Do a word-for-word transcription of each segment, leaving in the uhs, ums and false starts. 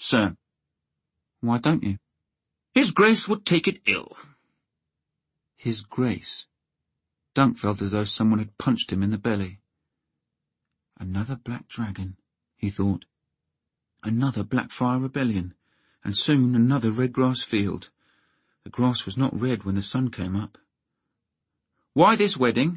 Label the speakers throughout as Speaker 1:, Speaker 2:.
Speaker 1: sir." "Why don't you?"
Speaker 2: "His Grace would take it ill."
Speaker 1: His Grace. Dunk felt as though someone had punched him in the belly. Another black dragon, he thought. Another Blackfire rebellion, and soon another red-grass field. The grass was not red when the sun came up. "Why this wedding?"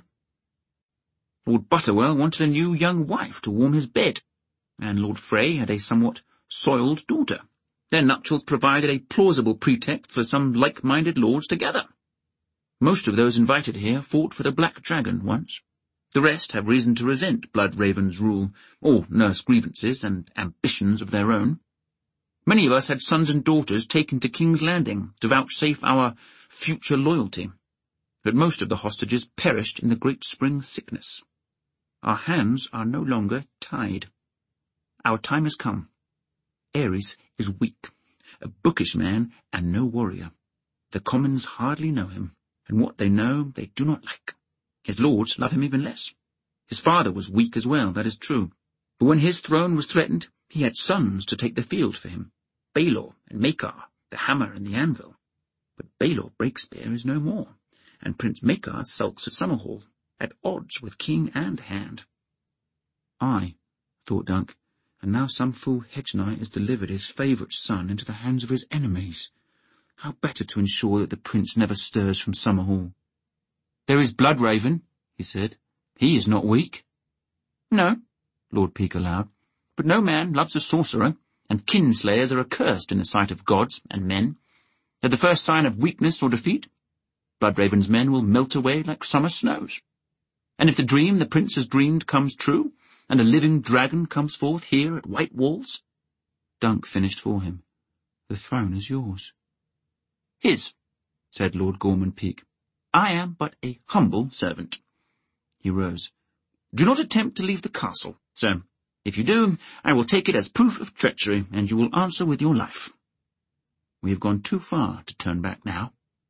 Speaker 1: "Lord Butterwell wanted a new young wife to warm his bed, and Lord Frey had a somewhat soiled daughter. Their nuptials provided a plausible pretext for some like-minded lords to gather. Most of those invited here fought for the Black Dragon once. The rest have reason to resent Bloodraven's rule, or nurse grievances and ambitions of their own. Many of us had sons and daughters taken to King's Landing to vouchsafe our future loyalty, but most of the hostages perished in the Great Spring sickness. Our hands are no longer tied. Our time has come. Aerys is weak, a bookish man and no warrior. The commons hardly know him, and what they know they do not like. His lords love him even less. His father was weak as well, that is true, but when his throne was threatened, he had sons to take the field for him, Baelor and Maekar, the hammer and the anvil. But Baelor Breakspear is no more, and Prince Maekar sulks at Summerhall, at odds with king and hand. Aye, thought Dunk, and now some fool hedge knight has delivered his favourite son into the hands of his enemies. How better to ensure that the prince never stirs from Summerhall. "There is Bloodraven," he said. "He is not weak." "No," Lord Peake allowed, "but no man loves a sorcerer, and kinslayers are accursed in the sight of gods and men. At the first sign of weakness or defeat, Bloodraven's men will melt away like summer snows. And if the dream the prince has dreamed comes true, and a living dragon comes forth here at White Walls—" Dunk finished for him. "The throne is yours." "His," said Lord Gorman Peake. "I am but a humble servant." He rose. "Do not attempt to leave the castle, sir. If you do, I will take it as proof of treachery, and you will answer with your life. We have gone too far to turn back now."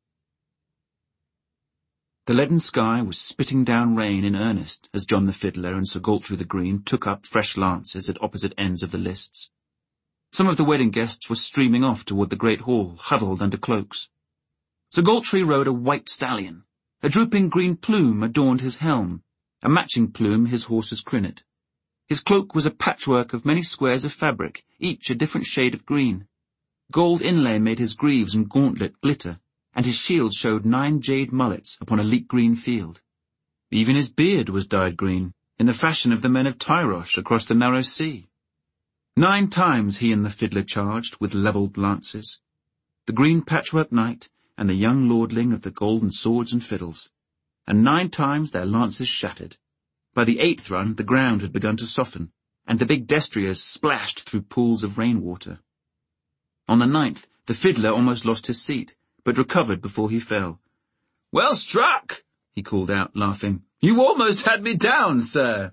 Speaker 1: The leaden sky was spitting down rain in earnest as John the Fiddler and Sir Galtry the Green took up fresh lances at opposite ends of the lists. Some of the wedding guests were streaming off toward the great hall, huddled under cloaks. Sir Galtry rode a white stallion. A drooping green plume adorned his helm, a matching plume his horse's crinnet. His cloak was a patchwork of many squares of fabric, each a different shade of green. Gold inlay made his greaves and gauntlet glitter, and his shield showed nine jade mullets upon a leek green field. Even his beard was dyed green, in the fashion of the men of Tyrosh across the narrow sea. Nine times he and the fiddler charged with levelled lances, the green patchwork knight and the young lordling of the golden swords and fiddles, and nine times their lances shattered. By the eighth run the ground had begun to soften, and the big destriers splashed through pools of rainwater. On the ninth the fiddler almost lost his seat, but recovered before he fell. "Well struck," he called out, laughing. "You almost had me down, sir."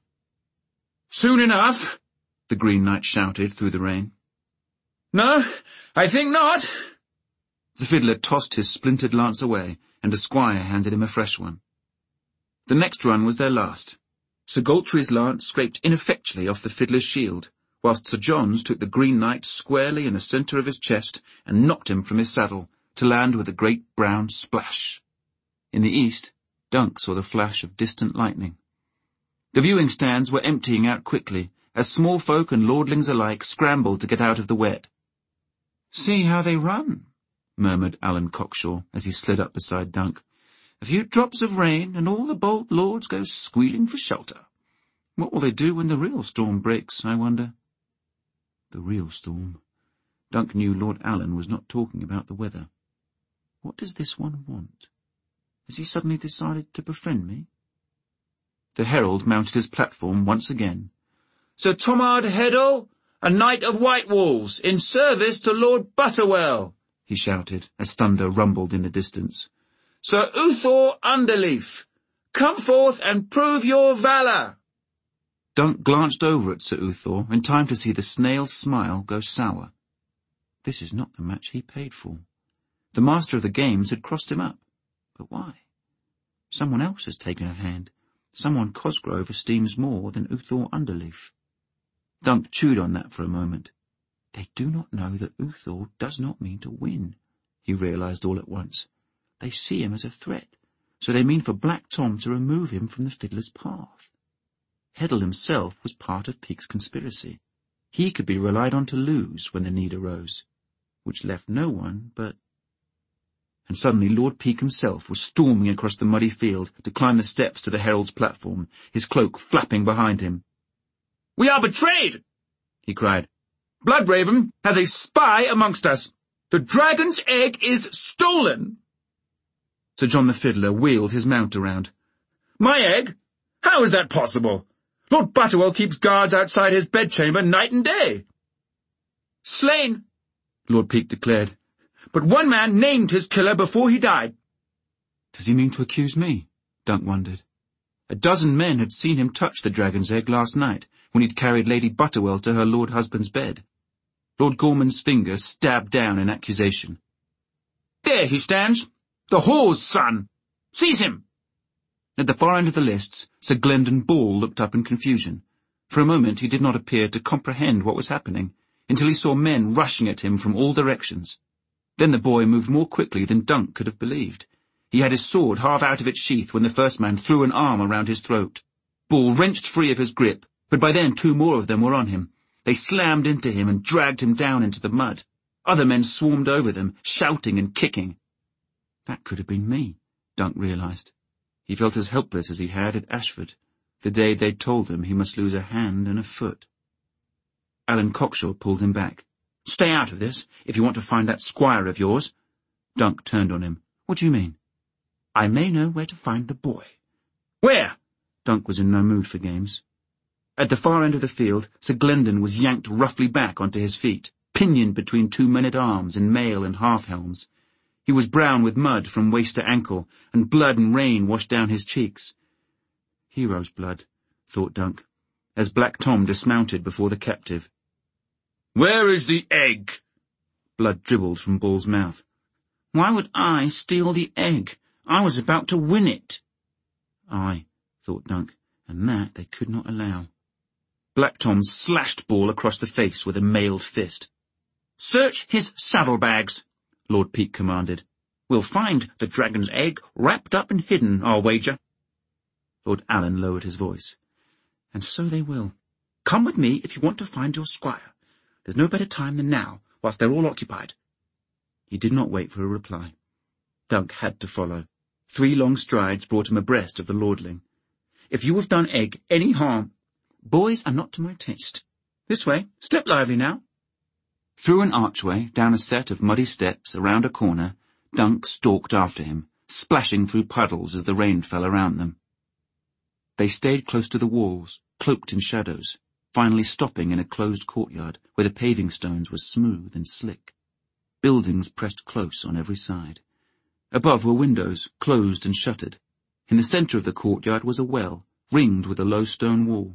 Speaker 1: "Soon enough," the Green Knight shouted through the rain. "No, I think not." The fiddler tossed his splintered lance away, and a squire handed him a fresh one. The next run was their last. Sir Galtry's lance scraped ineffectually off the fiddler's shield, whilst Sir John's took the Green Knight squarely in the centre of his chest and knocked him from his saddle, to land with a great brown splash. In the east, Dunk saw the flash of distant lightning. The viewing stands were emptying out quickly, as small folk and lordlings alike scrambled to get out of the wet. "See how they run," murmured Alan Cockshaw as he slid up beside Dunk. "A few drops of rain, and all the bold lords go squealing for shelter. What will they do when the real storm breaks, I wonder?" The real storm. Dunk knew Lord Alan was not talking about the weather. What does this one want? Has he suddenly decided to befriend me? The herald mounted his platform once again. "Sir Tomard Heddle, a knight of White Walls, in service to Lord Butterwell," he shouted, as thunder rumbled in the distance. "Sir Uthor Underleaf, come forth and prove your valour." Dunk glanced over at Sir Uthor in time to see the snail's smile go sour. This is not the match he paid for. The master of the games had crossed him up. But why? Someone else has taken a hand. Someone Cosgrove esteems more than Uthor Underleaf. Dunk chewed on that for a moment. They do not know that Uthor does not mean to win, he realized all at once. They see him as a threat, so they mean for Black Tom to remove him from the fiddler's path. Heddle himself was part of Peake's conspiracy. He could be relied on to lose when the need arose, which left no one but... And suddenly Lord Peake himself was storming across the muddy field to climb the steps to the herald's platform, his cloak flapping behind him.
Speaker 2: "We are betrayed!" he cried. "Bloodraven has a spy amongst us. The dragon's egg is stolen!"
Speaker 1: Sir John the Fiddler wheeled his mount around.
Speaker 2: "My egg? How is that possible? Lord Butterwell keeps guards outside his bedchamber night and day." "Slain," Lord Peake declared, "but one man named his killer before he died."
Speaker 1: Does he mean to accuse me? Dunk wondered. A dozen men had seen him touch the dragon's egg last night, when he'd carried Lady Butterwell to her lord husband's bed. Lord Gorman's finger stabbed down in accusation.
Speaker 2: "There he stands, the whore's son. Seize him!"
Speaker 1: At the far end of the lists, Sir Glendon Ball looked up in confusion. For a moment he did not appear to comprehend what was happening, until he saw men rushing at him from all directions. Then the boy moved more quickly than Dunk could have believed. He had his sword half out of its sheath when the first man threw an arm around his throat. Ball wrenched free of his grip, but by then two more of them were on him. They slammed into him and dragged him down into the mud. Other men swarmed over them, shouting and kicking. That could have been me, Dunk realized. He felt as helpless as he had at Ashford, the day they'd told him he must lose a hand and a foot. Alan Cockshaw pulled him back. "Stay out of this, if you want to find that squire of yours." Dunk turned on him. "What do you mean?" "I may know where to find the boy."
Speaker 2: "Where?"
Speaker 1: Dunk was in no mood for games. At the far end of the field, Sir Glendon was yanked roughly back onto his feet, pinioned between two men-at-arms in mail and half-helms. He was brown with mud from waist to ankle, and blood and rain washed down his cheeks. Hero's blood, thought Dunk, as Black Tom dismounted before the captive.
Speaker 2: "Where is the egg?"
Speaker 1: Blood dribbled from Ball's mouth. "Why would I steal the egg? I was about to win it." Aye, thought Dunk, and that they could not allow. Black Tom slashed Ball across the face with a mailed fist.
Speaker 2: "Search his saddlebags," Lord Peake commanded. "We'll find the dragon's egg wrapped up and hidden, I'll wager."
Speaker 1: Lord Alan lowered his voice. "And so they will.
Speaker 2: Come with me if you want to find your squire. There's no better time than now, whilst they're all occupied."
Speaker 1: He did not wait for a reply. Dunk had to follow. Three long strides brought him abreast of the lordling.
Speaker 2: "If you have done Egg any harm—"
Speaker 1: "Boys are not to my taste.
Speaker 2: This way. Step lively now."
Speaker 1: Through an archway, down a set of muddy steps, around a corner, Dunk stalked after him, splashing through puddles as the rain fell around them. They stayed close to the walls, cloaked in shadows, finally stopping in a closed courtyard where the paving stones were smooth and slick. Buildings pressed close on every side. Above were windows, closed and shuttered. In the centre of the courtyard was a well, ringed with a low stone wall.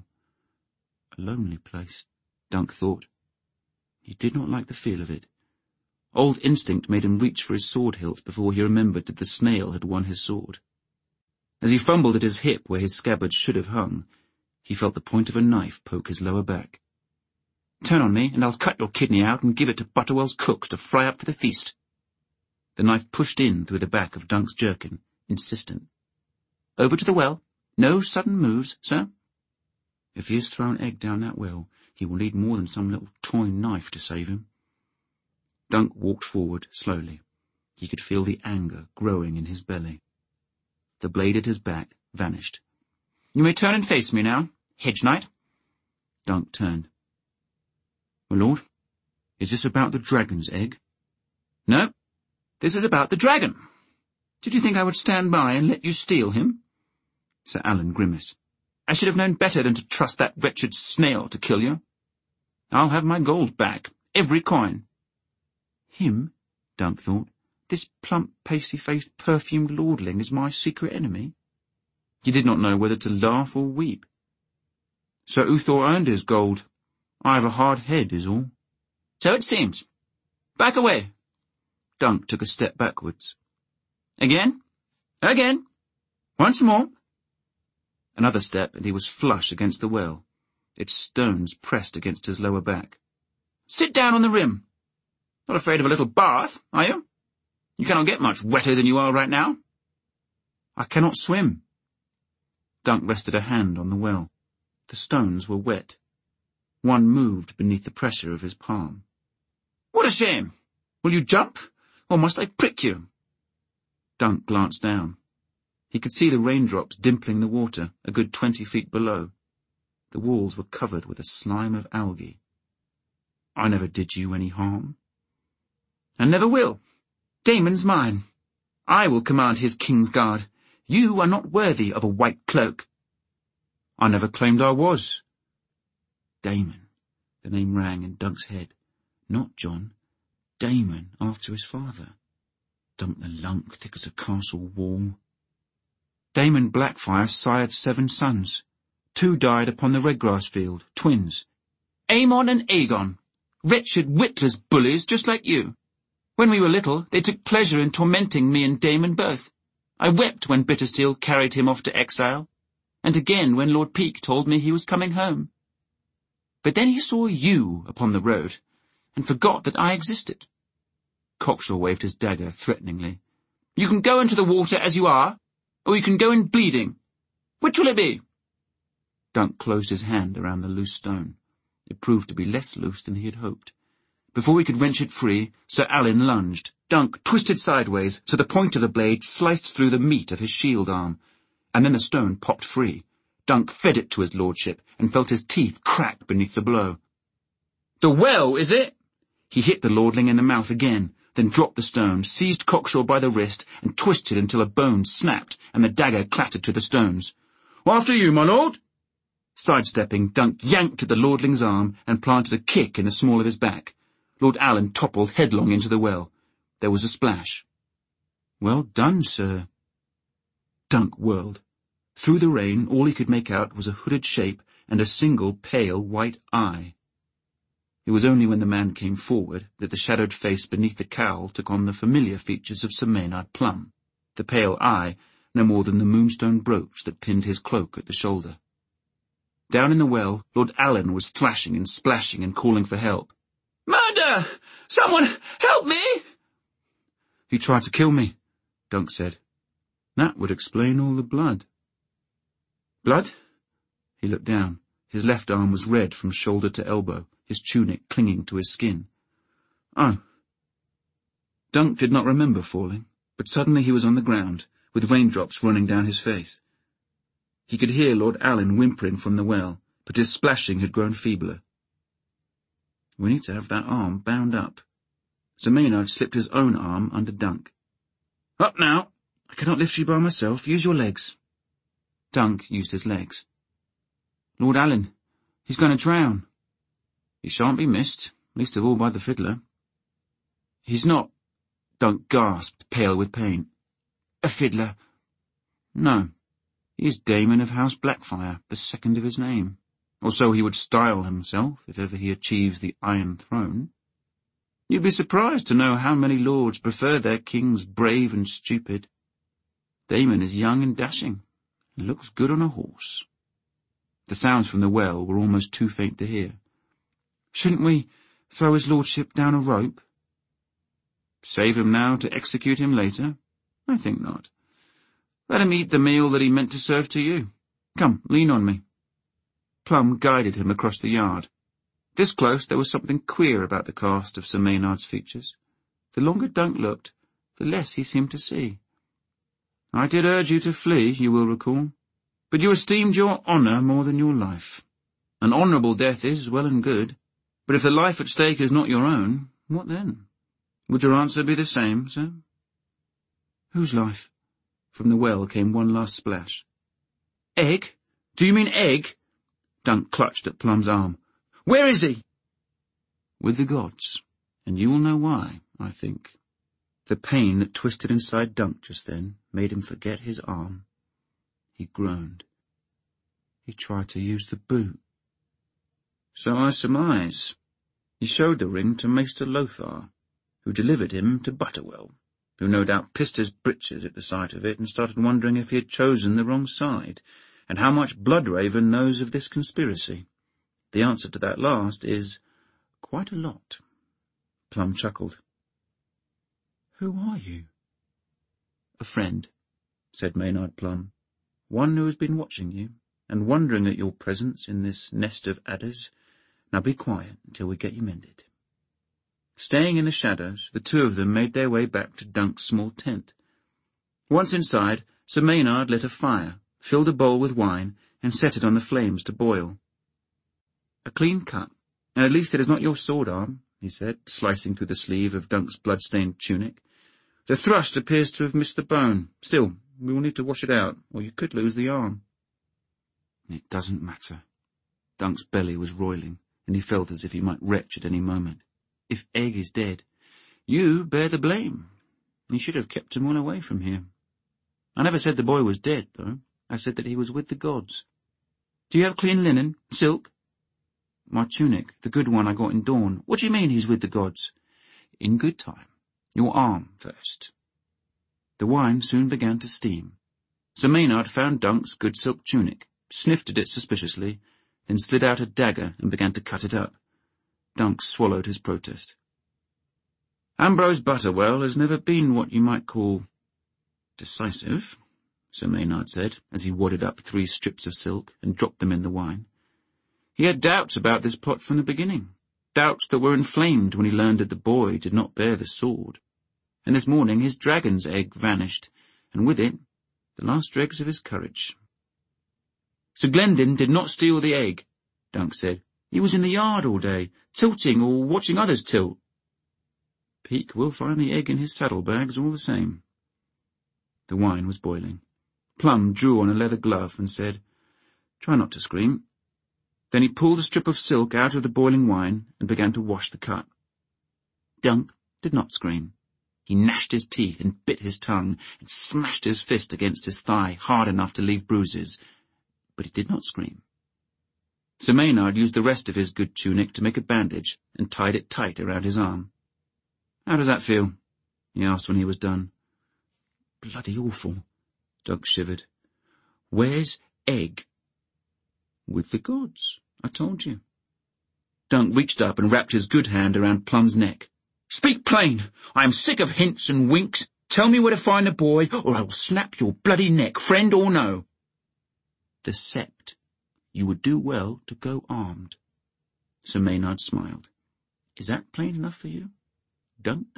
Speaker 1: A lonely place, Dunk thought. He did not like the feel of it. Old instinct made him reach for his sword hilt before he remembered that the snail had won his sword. As he fumbled at his hip where his scabbard should have hung, he felt the point of a knife poke his lower back.
Speaker 2: "Turn on me, and I'll cut your kidney out and give it to Butterwell's cooks to fry up for the feast."
Speaker 1: The knife pushed in through the back of Dunk's jerkin, insistent.
Speaker 2: "Over to the well. No sudden moves, sir."
Speaker 1: If he has thrown Egg down that well, he will need more than some little toy knife to save him. Dunk walked forward slowly. He could feel the anger growing in his belly. The blade at his back vanished.
Speaker 2: "You may turn and face me now, Hedge Knight."
Speaker 1: Dunk turned. "My lord, is this about the dragon's egg?"
Speaker 2: "No, this is about the dragon. Did you think I would stand by and let you steal him?"
Speaker 1: Sir Alan grimaced.
Speaker 2: "I should have known better than to trust that wretched snail to kill you. I'll have my gold back, every coin."
Speaker 1: Him, Dunk thought. This plump, pasty-faced, perfumed lordling is my secret enemy. He did not know whether to laugh or weep.
Speaker 2: "Sir Uthor earned his gold.
Speaker 1: I have a hard head, is all."
Speaker 2: "So it seems. Back away."
Speaker 1: Dunk took a step backwards.
Speaker 2: "Again. Again. Once more."
Speaker 1: Another step, and he was flush against the well, its stones pressed against his lower back. Sit down on the rim. Not afraid of a little bath, are you? You cannot get much wetter than you are right now. I cannot swim. Dunk rested a hand on the well. The stones were wet. One moved beneath the pressure of his palm. What a shame! Will you jump, or must I prick you? Dunk glanced down. He could see the raindrops dimpling the water a good twenty feet below. The walls were covered with a slime of algae. I never did you any harm. And never will. Damon's mine. I will command his king's guard. You are not worthy of a white cloak. I never claimed I was. Damon. The name rang in Dunk's head. Not John. Damon, after his father. Dunk the lunk, thick as a castle wall. Damon Blackfire sired seven sons. Two died upon the redgrass field, twins. Aemon and Aegon. Wretched, witless bullies just like you. When we were little, they took pleasure in tormenting me and Damon both. I wept when Bittersteel carried him off to exile, and again when Lord Peake told me he was coming home. But then he saw you upon the road, and forgot that I existed. Cockshaw waved his dagger threateningly. You can go into the water as you are, or you can go in bleeding. Which will it be? Dunk closed his hand around the loose stone. It proved to be less loose than he had hoped. Before he could wrench it free, Sir Alyn lunged. Dunk twisted sideways, so the point of the blade sliced through the meat of his shield arm, and then the stone popped free. Dunk fed it to his lordship, and felt his teeth crack beneath the blow. The well, is it? He hit the lordling in the mouth again, then dropped the stone, seized Cockshaw by the wrist, and twisted until a bone snapped, and the dagger clattered to the stones. After you, my lord! Sidestepping, Dunk yanked at the lordling's arm, and planted a kick in the small of his back. Lord Alyn toppled headlong into the well. There was a splash. Well done, sir. Dunk whirled. Through the rain, all he could make out was a hooded shape and a single pale white eye. It was only when the man came forward that the shadowed face beneath the cowl took on the familiar features of Sir Maynard Plum, the pale eye no more than the moonstone brooch that pinned his cloak at the shoulder. Down in the well, Lord Alyn was thrashing and splashing and calling for help. Murder! Someone help me! He tried to kill me, Dunk said. That would explain all the blood. Blood? He looked down. His left arm was red from shoulder to elbow, his tunic clinging to his skin. Oh. Dunk did not remember falling, but suddenly he was on the ground, with raindrops running down his face. He could hear Lord Alyn whimpering from the well, but his splashing had grown feebler. We need to have that arm bound up. Sir Maynard slipped his own arm under Dunk. Up now! I cannot lift you by myself. Use your legs. Dunk used his legs. Lord Alyn, he's going to drown. He shan't be missed, least of all by the fiddler. He's not, Dunk gasped, pale with pain. A fiddler? No. He is Damon of House Blackfire, the second of his name. Or so he would style himself, if ever he achieves the Iron Throne. You'd be surprised to know how many lords prefer their kings brave and stupid. Damon is young and dashing, and looks good on a horse. The sounds from the well were almost too faint to hear. Shouldn't we throw his lordship down a rope? Save him now to execute him later? I think not. Let him eat the meal that he meant to serve to you. Come, lean on me. Plum guided him across the yard. This close there was something queer about the cast of Sir Maynard's features. The longer Dunk looked, the less he seemed to see. I did urge you to flee, you will recall, but you esteemed your honour more than your life. An honourable death is well and good, but if the life at stake is not your own, what then? Would your answer be the same, sir? Whose life? From the well came one last splash. Egg? Do you mean Egg? Dunk clutched at Plum's arm. Where is he? With the gods, and you will know why, I think. The pain that twisted inside Dunk just then made him forget his arm. He groaned. He tried to use the boot. So I surmise. He showed the ring to Maester Lothar, who delivered him to Butterwell, who no doubt pissed his breeches at the sight of it and started wondering if he had chosen the wrong side, and how much Bloodraven knows of this conspiracy. The answer to that last is Quite a lot. Plum chuckled. Who are you? A friend, said Maynard Plum. One who has been watching you, and wondering at your presence in this nest of adders. Now be quiet until we get you mended. Staying in the shadows, the two of them made their way back to Dunk's small tent. Once inside, Sir Maynard lit a fire, filled a bowl with wine, and set it on the flames to boil. A clean cut, and at least it is not your sword arm, he said, slicing through the sleeve of Dunk's blood-stained tunic. The thrust appears to have missed the bone. Still, we will need to wash it out, or you could lose the arm. It doesn't matter. Dunk's belly was roiling, and he felt as if he might retch at any moment. If Egg is dead, you bear the blame. You should have kept him well away from here. I never said the boy was dead, though. I said that he was with the gods. Do you have clean linen? Silk? My tunic, the good one I got in Dawn. What do you mean he's with the gods? In good time. Your arm first. The wine soon began to steam. Sir Maynard found Dunk's good silk tunic, sniffed at it suspiciously, then slid out a dagger and began to cut it up. Dunk swallowed his protest. Ambrose Butterwell has never been what you might call decisive, Sir Maynard said, as he wadded up three strips of silk and dropped them in the wine. He had doubts about this plot from the beginning, doubts that were inflamed when he learned that the boy did not bear the sword. And this morning his dragon's egg vanished, and with it the last dregs of his courage. Sir Glendin did not steal the egg, Dunk said. He was in the yard all day, tilting or watching others tilt. Peake will find the egg in his saddlebags all the same. The wine was boiling. Plum drew on a leather glove and said, Try not to scream. Then he pulled a strip of silk out of the boiling wine and began to wash the cut. Dunk did not scream. He gnashed his teeth and bit his tongue and smashed his fist against his thigh hard enough to leave bruises, but he did not scream. Sir Maynard used the rest of his good tunic to make a bandage and tied it tight around his arm. How does that feel? He asked when he was done. Bloody awful, Dunk shivered. Where's Egg? With the gods, I told you. Dunk reached up and wrapped his good hand around Plum's neck. Speak plain! I am sick of hints and winks. Tell me where to find the boy, or I will snap your bloody neck, friend or no. The Sept. You would do well to go armed. Sir Maynard smiled. Is that plain enough for you, Dunk?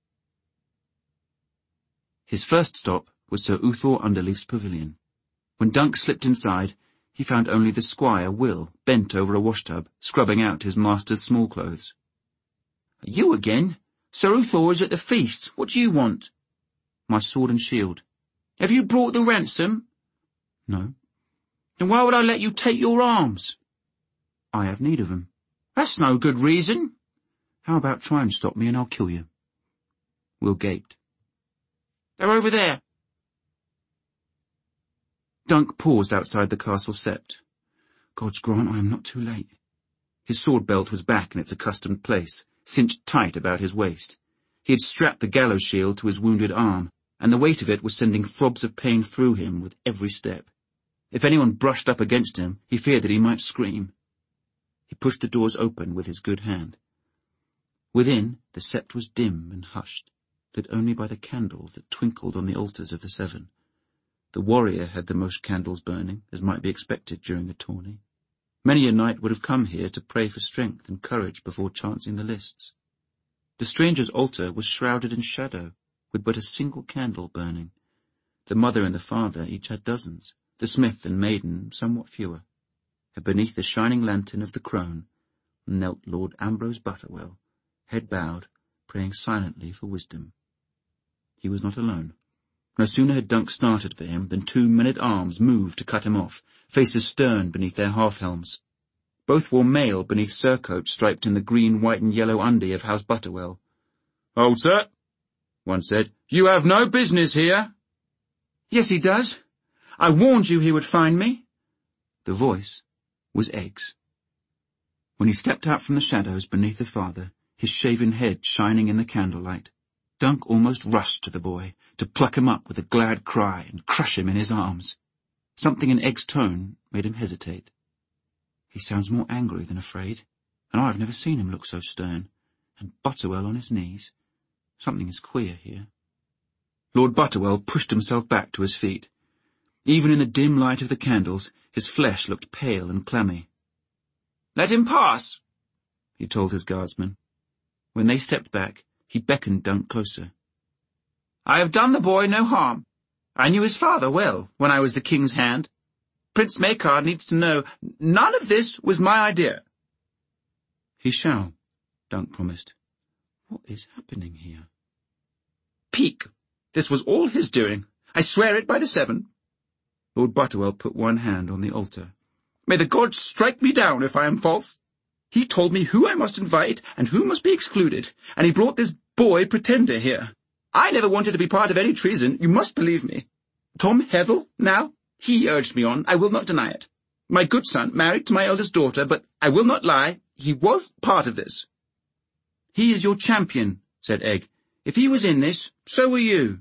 Speaker 1: His first stop was Sir Uthor Underleaf's pavilion. When Dunk slipped inside, he found only the squire, Will, bent over a washtub, scrubbing out his master's small clothes. You again? Sir Uthor is at the feast. What do you want? My sword and shield. Have you brought the ransom? No. Then why would I let you take your arms? I have need of them. That's no good reason. How about try and stop me and I'll kill you? Will gaped. They're over there. Dunk paused outside the castle sept. God's grant I am not too late. His sword belt was back in its accustomed place, cinched tight about his waist. He had strapped the gallows shield to his wounded arm, and the weight of it was sending throbs of pain through him with every step. If anyone brushed up against him, he feared that he might scream. He pushed the doors open with his good hand. Within, the sept was dim and hushed, lit only by the candles that twinkled on the altars of the seven. The warrior had the most candles burning, as might be expected during the tourney. Many a knight would have come here to pray for strength and courage before chancing the lists. The stranger's altar was shrouded in shadow, with but a single candle burning. The mother and the father each had dozens, the smith and maiden somewhat fewer. And beneath the shining lantern of the crone knelt Lord Ambrose Butterwell, head bowed, praying silently for wisdom. He was not alone. No sooner had Dunk started for him than two men-at-arms moved to cut him off, faces stern beneath their half-helms. Both wore mail beneath surcoats striped in the green, white and yellow undie of House Butterwell. "Hold, sir," one said. "You have no business here." "Yes, he does. I warned you he would find me." The voice was Egg's. When he stepped out from the shadows beneath the father, his shaven head shining in the candlelight, Dunk almost rushed to the boy, to pluck him up with a glad cry and crush him in his arms. Something in Egg's tone made him hesitate. He sounds more angry than afraid, and I've never seen him look so stern, and Butterwell on his knees. Something is queer here. Lord Butterwell pushed himself back to his feet. Even in the dim light of the candles, his flesh looked pale and clammy. "Let him pass," he told his guardsmen. When they stepped back, he beckoned Dunk closer. "I have done the boy no harm. I knew his father well when I was the king's hand. Prince Maekar needs to know none of this was my idea." "He shall," Dunk promised. What is happening here?
Speaker 2: "Peak. This was all his doing. I swear it by the seven."
Speaker 1: Lord Butterwell put one hand on the altar.
Speaker 2: "May the gods strike me down if I am false. He told me who I must invite and who must be excluded, and he brought this boy pretender here. I never wanted to be part of any treason, you must believe me. Tom Heddle, now, he urged me on, I will not deny it. My good son married to my eldest daughter, but I will not lie, he was part of this."
Speaker 1: "He is your champion," said Egg. "If he was in this, so were you."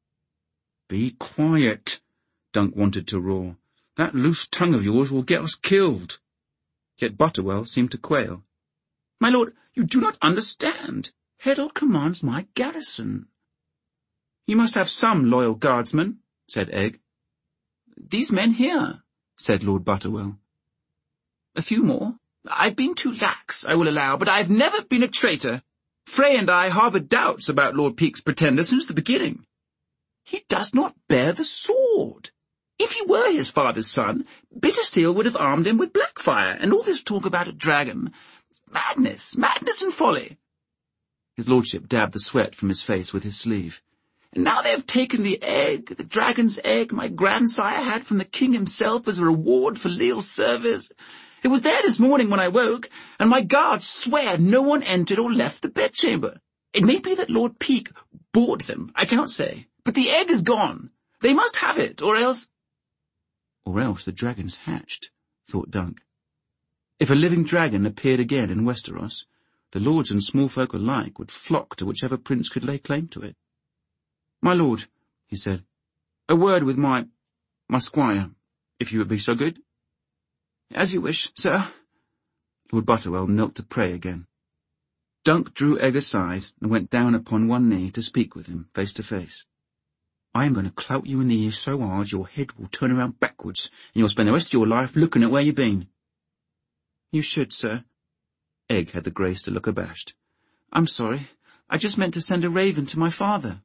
Speaker 2: "Be quiet," Dunk wanted to roar. "That loose tongue of yours will get us killed."
Speaker 1: Yet Butterwell seemed to quail.
Speaker 2: "My lord, you do not understand. Heddle commands my garrison."
Speaker 1: "You must have some loyal guardsmen," said Egg.
Speaker 2: "These men here," said Lord Butterwell. "A few more. I've been too lax, I will allow, but I've never been a traitor. Frey and I harboured doubts about Lord Peak's pretender since the beginning. He does not bear the sword. If he were his father's son, Bittersteel would have armed him with Blackfire, and all this talk about a dragon. Madness, madness and folly."
Speaker 1: His lordship dabbed the sweat from his face with his sleeve.
Speaker 2: "And now they have taken the egg, the dragon's egg my grandsire had from the king himself as a reward for leal service. It was there this morning when I woke, and my guards swear no one entered or left the bedchamber. It may be that Lord Peak bought them, I cannot say, but the egg is gone. They must have it, or else—"
Speaker 1: Or else the dragon's hatched, thought Dunk. If a living dragon appeared again in Westeros, the lords and small folk alike would flock to whichever prince could lay claim to it. "My lord," he said, "a word with my... my squire, if you would be so good."
Speaker 2: "As you wish, sir."
Speaker 1: Lord Butterwell knelt to pray again. Dunk drew Egg aside and went down upon one knee to speak with him face to face. "I am going to clout you in the ears so hard your head will turn around backwards, and you'll spend the rest of your life looking at where you've been."
Speaker 2: "You should, sir."
Speaker 1: Egg had the grace to look abashed.
Speaker 2: "I'm sorry. I just meant to send a raven to my father."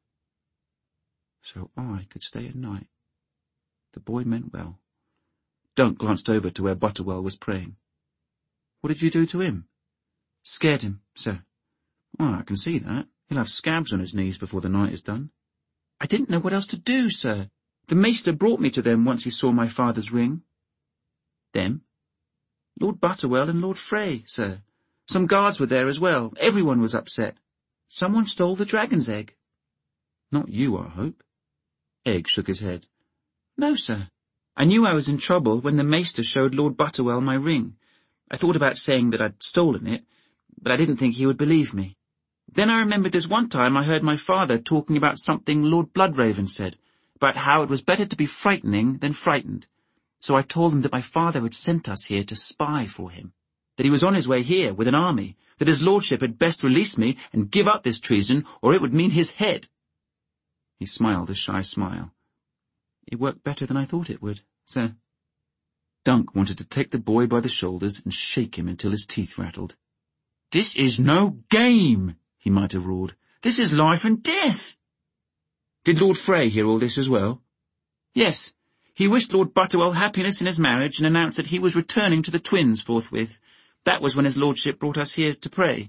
Speaker 1: So I could stay at night. The boy meant well. Dunk glanced over to where Butterwell was praying. "What did you do to him?"
Speaker 2: "Scared him, sir."
Speaker 1: "Oh, I can see that. He'll have scabs on his knees before the night is done."
Speaker 2: "I didn't know what else to do, sir. The maester brought me to them once he saw my father's ring."
Speaker 1: "Them?"
Speaker 2: "Lord Butterwell and Lord Frey, sir. Some guards were there as well. Everyone was upset. Someone stole the dragon's egg."
Speaker 1: "Not you, I hope." Egg shook his head.
Speaker 2: "No, sir. I knew I was in trouble when the maester showed Lord Butterwell my ring. I thought about saying that I'd stolen it, but I didn't think he would believe me. Then I remembered this one time I heard my father talking about something Lord Bloodraven said, about how it was better to be frightening than frightened. So I told him that my father had sent us here to spy for him, that he was on his way here with an army, that his lordship had best release me and give up this treason, or it would mean his head."
Speaker 1: He smiled a shy smile. "It worked better than I thought it would, sir." Dunk wanted to take the boy by the shoulders and shake him until his teeth rattled.
Speaker 2: "This is no game," he might have roared. "This is life and death."
Speaker 1: "Did Lord Frey hear all this as well?"
Speaker 2: "Yes. He wished Lord Butterwell happiness in his marriage and announced that he was returning to the twins forthwith. That was when his lordship brought us here to pray."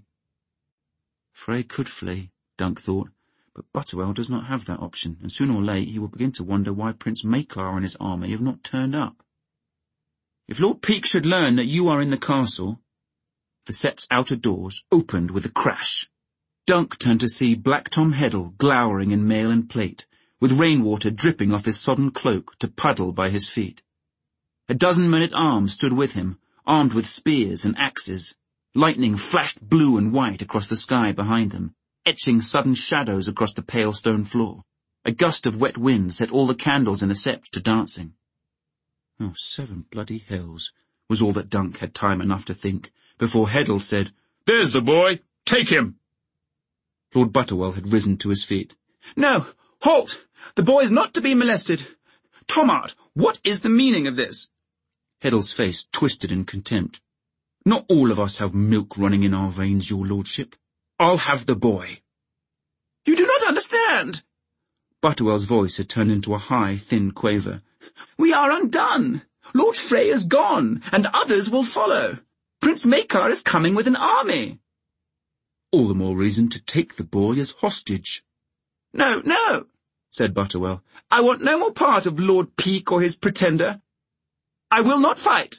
Speaker 1: Frey could flee, Dunk thought, but Butterwell does not have that option, and sooner or late he will begin to wonder why Prince Maekar and his army have not turned up.
Speaker 2: "If Lord Peak should learn that you are in the castle—" The Sept's outer doors opened with a crash.
Speaker 1: Dunk turned to see Black Tom Heddle glowering in mail and plate, with rainwater dripping off his sodden cloak to puddle by his feet. A dozen men-at-arms stood with him, armed with spears and axes. Lightning flashed blue and white across the sky behind them, etching sudden shadows across the pale stone floor. A gust of wet wind set all the candles in the sept to dancing. Oh, seven bloody hells, was all that Dunk had time enough to think, before Heddle said,
Speaker 2: "There's the boy. Take him."
Speaker 1: Lord Butterwell had risen to his feet.
Speaker 2: "No, halt! The boy is not to be molested. Tomart, what is the meaning of this?"
Speaker 1: Heddle's face twisted in contempt. "Not all of us have milk running in our veins, your lordship. I'll have the boy."
Speaker 2: "You do not understand."
Speaker 1: Butterwell's voice had turned into a high, thin quaver.
Speaker 2: "We are undone. Lord Frey is gone, and others will follow. Prince Maekar is coming with an army."
Speaker 1: "All the more reason to take the boy as hostage."
Speaker 2: "No, no," said Butterwell. "I want no more part of Lord Peake or his pretender. I will not fight."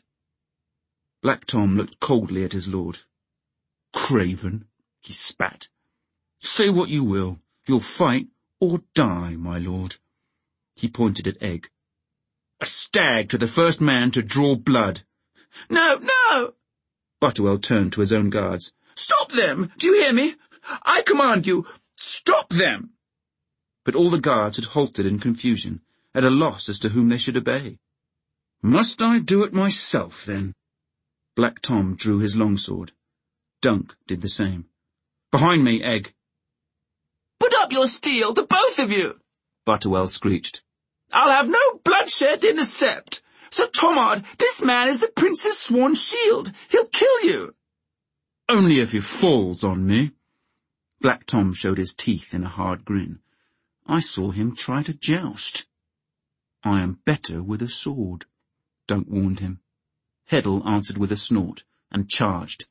Speaker 1: Black Tom looked coldly at his lord. "Craven," he spat. "Say what you will. You'll fight or die, my lord." He pointed at Egg. "A stag to the first man to draw blood."
Speaker 2: "No, no!"
Speaker 1: Butterwell turned to his own guards.
Speaker 2: "Stop them! Do you hear me? I command you, stop them!"
Speaker 1: But all the guards had halted in confusion, at a loss as to whom they should obey. "Must I do it myself, then?" Black Tom drew his longsword. Dunk did the same. "Behind me, Egg."
Speaker 2: "Put up your steel, the both of you!"
Speaker 1: Butterwell screeched.
Speaker 2: "I'll have no bloodshed in the sept. Sir Tomard, this man is the prince's sworn shield. He'll kill you."
Speaker 1: "Only if he falls on me." Black Tom showed his teeth in a hard grin. "I saw him try to joust." "I am better with a sword," Dunk warned him. Heddle answered with a snort, and charged.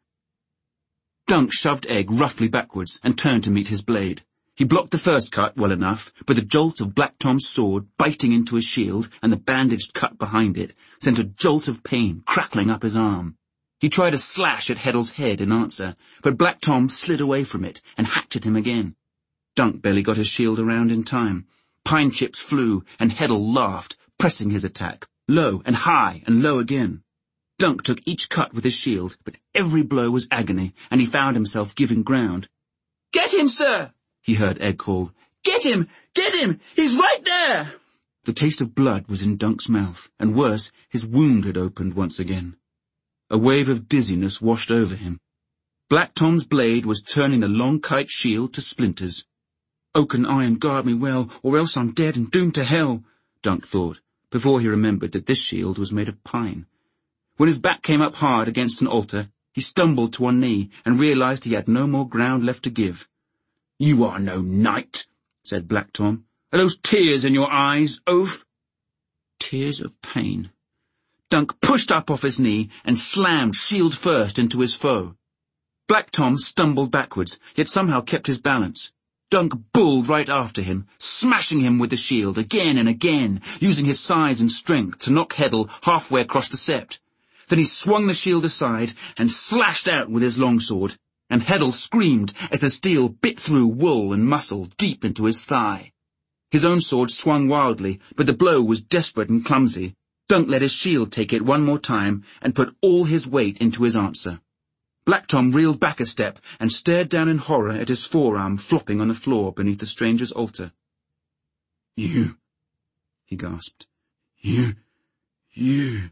Speaker 1: Dunk shoved Egg roughly backwards, and turned to meet his blade. He blocked the first cut well enough, but the jolt of Black Tom's sword, biting into his shield, and the bandaged cut behind it, sent a jolt of pain crackling up his arm. He tried to slash at Heddle's head in answer, but Black Tom slid away from it, and hacked at him again. Dunk barely got his shield around in time. Pine chips flew, and Heddle laughed, pressing his attack, low and high and low again. Dunk took each cut with his shield, but every blow was agony, and he found himself giving ground.
Speaker 2: "Get him, sir!"
Speaker 1: he heard Egg call.
Speaker 2: "Get him! Get him! He's right there!"
Speaker 1: The taste of blood was in Dunk's mouth, and worse, his wound had opened once again. A wave of dizziness washed over him. Black Tom's blade was turning the long kite shield to splinters. "Oaken iron guard me well, or else I'm dead and doomed to hell," Dunk thought, before he remembered that this shield was made of pine. When his back came up hard against an altar, he stumbled to one knee and realized he had no more ground left to give. "You are no knight," said Black Tom. "Are those tears in your eyes, oaf?" Tears of pain. Dunk pushed up off his knee and slammed shield first into his foe. Black Tom stumbled backwards, yet somehow kept his balance. Dunk bulled right after him, smashing him with the shield again and again, using his size and strength to knock Heddle halfway across the sept. Then he swung the shield aside and slashed out with his longsword, and Heddle screamed as the steel bit through wool and muscle deep into his thigh. His own sword swung wildly, but the blow was desperate and clumsy. Dunk let his shield take it one more time and put all his weight into his answer. Black Tom reeled back a step and stared down in horror at his forearm flopping on the floor beneath the stranger's altar. "You," he gasped. "You, you."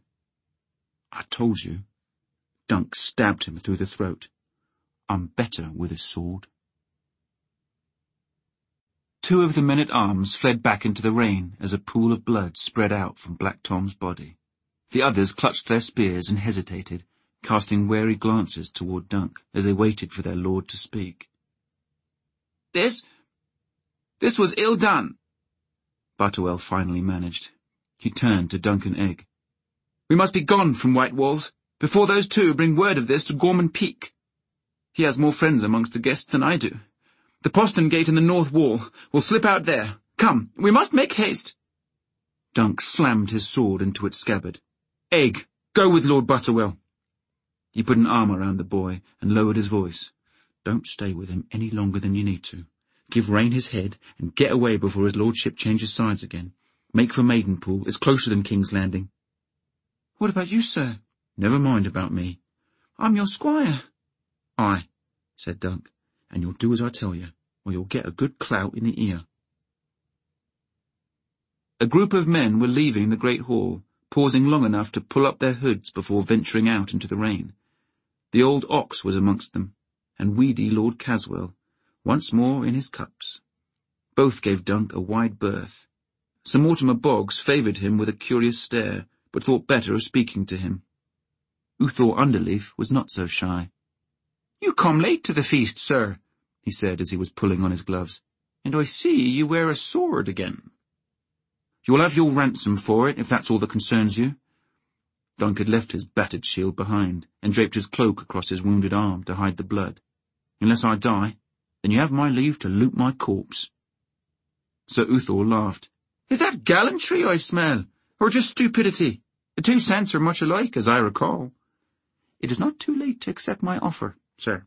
Speaker 1: "I told you." Dunk stabbed him through the throat. "I'm better with a sword." Two of the men-at-arms fled back into the rain as a pool of blood spread out from Black Tom's body. The others clutched their spears and hesitated, casting wary glances toward Dunk as they waited for their lord to speak.
Speaker 2: This... this was ill done,"
Speaker 1: Butterwell finally managed. He turned to Dunk and Egg.
Speaker 2: "We must be gone from White Walls, before those two bring word of this to Gorman Peake. He has more friends amongst the guests than I do. The postern gate in the north wall will slip out there. Come, we must make haste."
Speaker 1: Dunk slammed his sword into its scabbard. "Egg, go with Lord Butterwell." He put an arm around the boy and lowered his voice. "Don't stay with him any longer than you need to. Give Rain his head and get away before his lordship changes sides again. Make for Maidenpool. It's closer than King's Landing."
Speaker 2: "What about you, sir?"
Speaker 1: "Never mind about me."
Speaker 2: "I'm your squire."
Speaker 1: "Aye," said Dunk, "and you'll do as I tell you, or you'll get a good clout in the ear." A group of men were leaving the great hall, pausing long enough to pull up their hoods before venturing out into the rain. The old ox was amongst them, and weedy Lord Caswell, once more in his cups. Both gave Dunk a wide berth. Sir Mortimer Boggs favoured him with a curious stare, but thought better of speaking to him. Uthor Underleaf was not so shy. "You come late to the feast, sir," he said as he was pulling on his gloves, "and I see you wear a sword again." "You will have your ransom for it, if that's all that concerns you." Dunk had left his battered shield behind, and draped his cloak across his wounded arm to hide the blood. "Unless I die, then you have my leave to loot my corpse." Sir Uthor laughed. "Is that gallantry I smell, or just stupidity? The two scents are much alike, as I recall." "It is not too late to accept my offer, sir."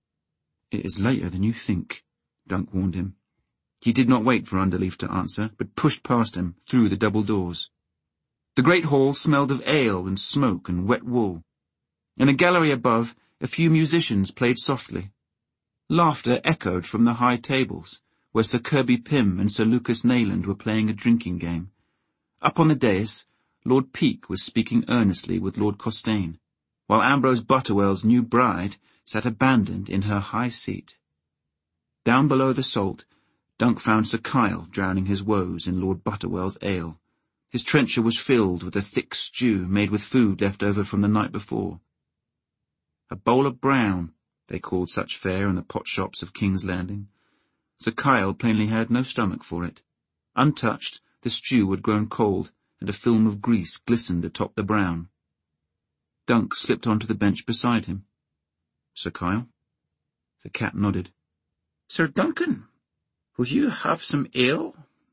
Speaker 1: "It is later than you think," Dunk warned him. He did not wait for Underleaf to answer, but pushed past him, through the double doors. The great hall smelled of ale and smoke and wet wool. In a gallery above, a few musicians played softly. Laughter echoed from the high tables, where Sir Kirby Pym and Sir Lucas Nayland were playing a drinking game. Up on the dais, Lord Peake was speaking earnestly with Lord Costaigne, while Ambrose Butterwell's new bride sat abandoned in her high seat. Down below the salt, Dunk found Sir Kyle drowning his woes in Lord Butterwell's ale. His trencher was filled with a thick stew made with food left over from the night before. A bowl of brown, they called such fare in the pot-shops of King's Landing. Sir Kyle plainly had no stomach for it. Untouched, the stew had grown cold, and a film of grease glistened atop the brown. Dunk slipped onto the bench beside him. "Sir Kyle?" The cat nodded. "Sir Duncan, will you have some ale?"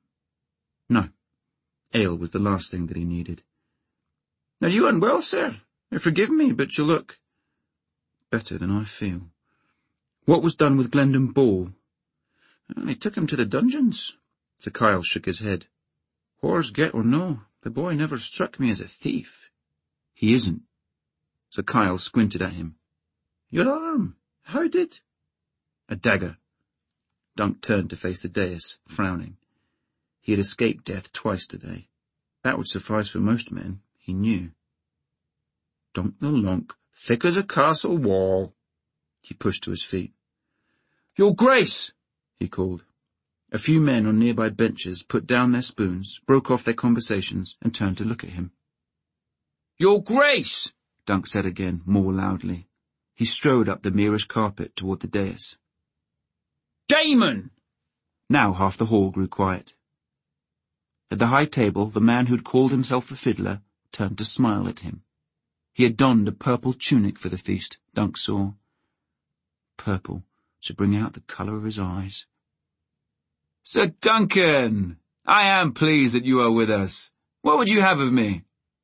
Speaker 1: No. Ale was the last thing that he needed. "Are you unwell, sir? Forgive me, but you look—" "Better than I feel. What was done with Glendon Ball?" "They took him to the dungeons." Sir Kyle shook his head. "Whores get or no, the boy never struck me as a thief." "He isn't." Sir Kyle squinted at him. "Your arm, how did—" "A dagger." Dunk turned to face the dais, frowning. He had escaped death twice today. That would suffice for most men, he knew. "Dunk the Lonk, thick as a castle wall." He pushed to his feet. "Your Grace!" he called. A few men on nearby benches put down their spoons, broke off their conversations, and turned to look at him. "Your Grace!" Dunk said again, more loudly. He strode up the Moorish carpet toward the dais. "Damon!" Now half the hall grew quiet. At the high table, the man who'd called himself the fiddler turned to smile at him. He had donned a purple tunic for the feast, Dunk saw. Purple to bring out the colour of his eyes. "Sir Duncan, I am pleased that you are with us. What would you have of me?"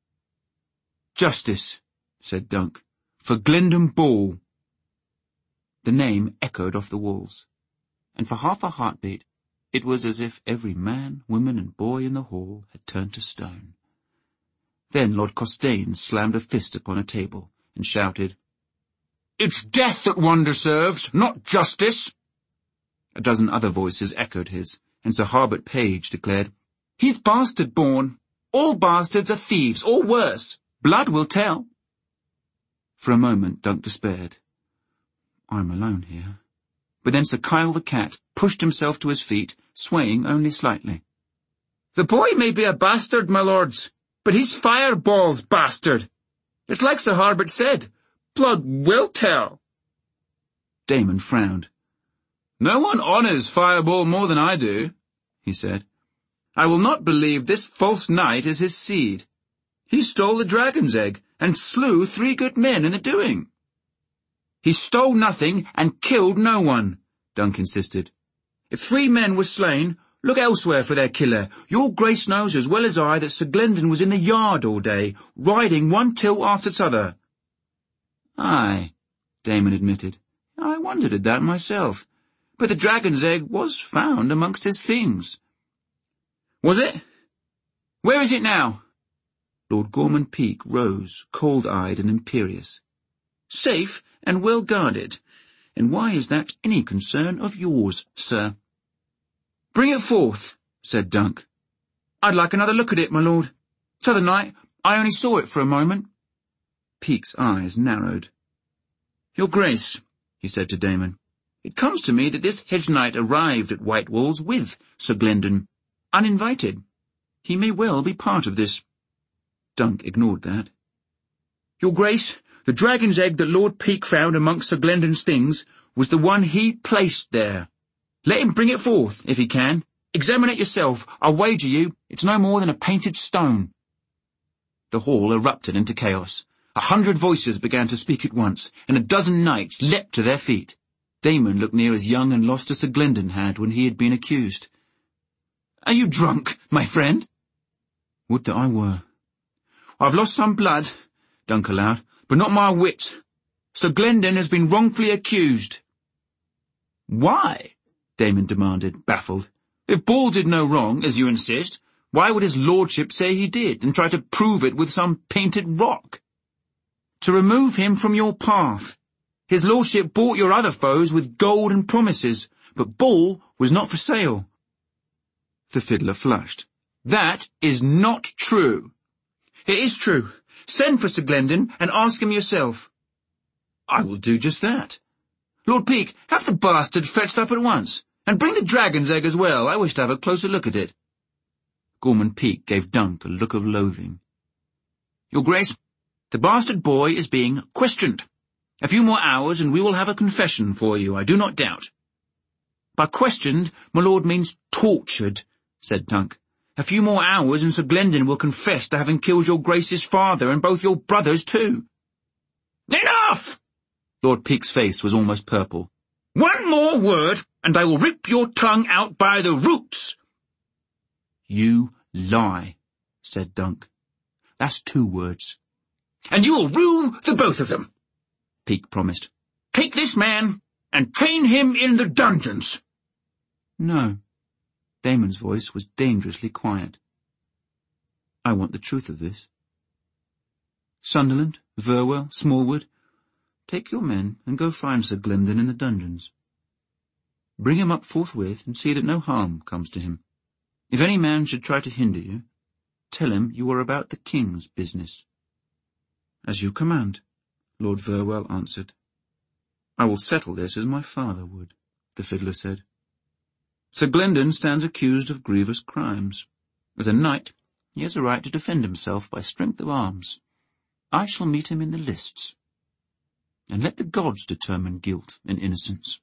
Speaker 1: "Justice," said Dunk, "for Glendon Ball." The name echoed off the walls, and for half a heartbeat it was as if every man, woman and boy in the hall had turned to stone. Then Lord Costaigne slammed a fist upon a table and shouted, "It's death that one deserves, not justice!" A dozen other voices echoed his, and Sir Harbert Page declared, "He's bastard born. All bastards are thieves, or worse. Blood will tell." For a moment Dunk despaired. I'm alone here. But then Sir Kyle the cat pushed himself to his feet, swaying only slightly. "The boy may be a bastard, my lords, but he's Fireball's bastard. It's like Sir Harbert said, blood will tell." Damon frowned. "No one honours Fireball more than I do," he said. "I will not believe this false knight is his seed. He stole the dragon's egg and slew three good men in the doing." "He stole nothing and killed no one," Dunk insisted. "If three men were slain, look elsewhere for their killer. Your Grace knows as well as I that Sir Glendon was in the yard all day, riding one tilt after t'other." "Aye," Damon admitted. "I wondered at that myself. But the dragon's egg was found amongst his things." "Was it? Where is it now?" Lord Gorman Peake rose, cold-eyed and imperious. "Safe and well guarded. And why is that any concern of yours, sir?" "Bring it forth," said Dunk. "I'd like another look at it, my lord. T'other night I only saw it for a moment." Peake's eyes narrowed.
Speaker 2: Your Grace, he said to Damon, it comes to me that this hedge knight arrived at Whitewalls with Sir Glendon, uninvited. He may well be part of this. Dunk ignored that. Your Grace, the dragon's egg that Lord Peake found amongst Sir Glendon's things was the one he placed there. Let him bring it forth, if he can. Examine it yourself. I'll wager you it's no more than a painted stone. The hall erupted into chaos. A hundred voices began to speak at once, and a dozen knights leapt to their feet. Damon looked near as young and lost as Sir Glendon had when he had been accused. Are you drunk, my friend? Would that I were. I've lost some blood, Dunk allowed, but not my wits. Sir Glendon has been wrongfully accused. Why? Damon demanded, baffled. If Ball did no wrong, as you insist, why would his lordship say he did, and try to prove it with some painted rock? To remove him from your path. His lordship bought your other foes with gold and promises, but Ball was not for sale. The fiddler flushed. That is not true. It is true. Send for Sir Glendon and ask him yourself. I will do just that. Lord Peake, have the bastard fetched up at once, and bring the dragon's egg as well. I wish to have a closer look at it. Gorman Peake gave Dunk a look of loathing. Your Grace, the bastard boy is being questioned. A few more hours and we will have a confession for you, I do not doubt. By questioned, my lord means tortured, said Dunk. A few more hours and Sir Glendon will confess to having killed your Grace's father and both your brothers too. Enough! Lord Peake's face was almost purple. One more word, and I will rip your tongue out by the roots. You lie, said Dunk. That's two words. And you will rue the both of them, Peake promised. Take this man and train him in the dungeons. No. Damon's voice was dangerously quiet. I want the truth of this. Sunderland, Verwell, Smallwood, take your men and go find Sir Glendon in the dungeons. Bring him up forthwith and see that no harm comes to him. If any man should try to hinder you, tell him you are about the king's business. As you command, Lord Verwell answered. I will settle this as my father would, the fiddler said. Sir Glendon stands accused of grievous crimes. As a knight, he has a right to defend himself by strength of arms. I shall meet him in the lists, and let the gods determine guilt and innocence.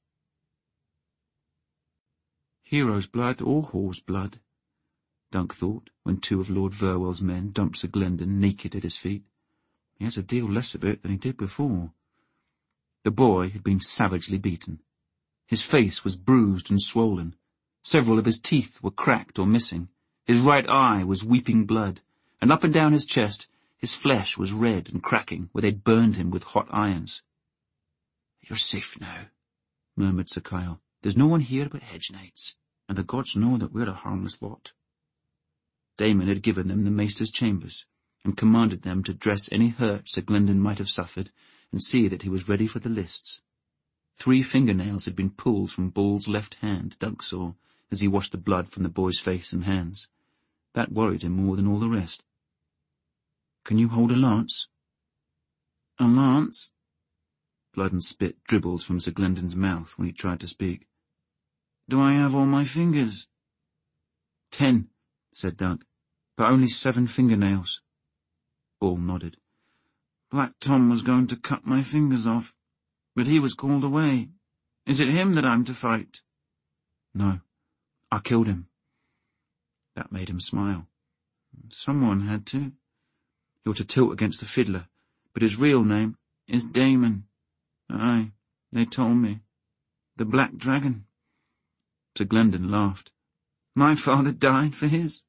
Speaker 2: Hero's blood or horse blood, Dunk thought, when two of Lord Verwell's men dumped Sir Glendon naked at his feet. He has a deal less of it than he did before. The boy had been savagely beaten. His face was bruised and swollen. Several of his teeth were cracked or missing. His right eye was weeping blood, and up and down his chest his flesh was red and cracking where they'd burned him with hot irons. You're safe now, murmured Sir Kyle. There's no one here but hedge knights, and the gods know that we're a harmless lot. Damon had given them the maester's chambers, and commanded them to dress any hurt Sir Glendon might have suffered, and see that he was ready for the lists. Three fingernails had been pulled from Ball's left hand, Dunk saw, as he washed the blood from the boy's face and hands. That worried him more than all the rest. Can you hold a lance? A lance? Blood and spit dribbled from Sir Glendon's mouth when he tried to speak. Do I have all my fingers? Ten, said Dunk, but only seven fingernails. Ball nodded. Black Tom was going to cut my fingers off, but he was called away. Is it him that I'm to fight? No, I killed him. That made him smile. Someone had to. You're to tilt against the fiddler, but his real name is Damon. Aye, they told me. The Black Dragon. Sir Glendon laughed. My father died for his.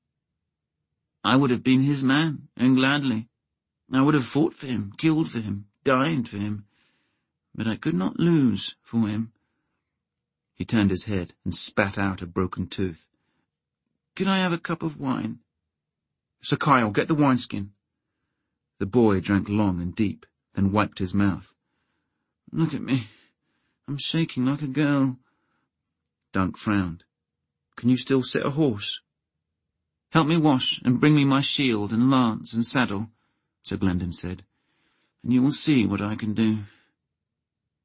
Speaker 2: I would have been his man, and gladly. I would have fought for him, killed for him, died for him. But I could not lose for him. He turned his head and spat out a broken tooth. Could I have a cup of wine? Sir Kyle, get the wineskin. The boy drank long and deep, then wiped his mouth. Look at me. I'm shaking like a girl. Dunk frowned. Can you still sit a horse? Help me wash and bring me my shield and lance and saddle, Sir Glendon said, and you will see what I can do.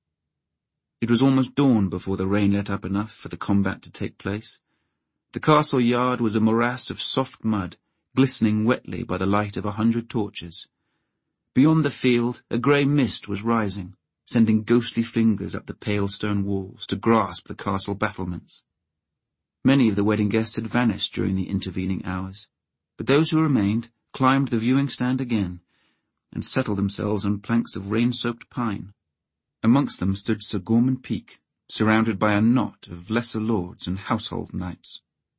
Speaker 1: It was almost dawn before the rain let up enough for the combat to take place. The castle yard was a morass of soft mud, glistening wetly by the light of a hundred torches. Beyond the field, a grey mist was rising, sending ghostly fingers up the pale stone walls to grasp the castle battlements. Many of the wedding guests had vanished during the intervening hours, but those who remained climbed the viewing stand again and settled themselves on planks of rain-soaked pine. Amongst them stood Sir Gorman Peake, surrounded by a knot of lesser lords and household knights.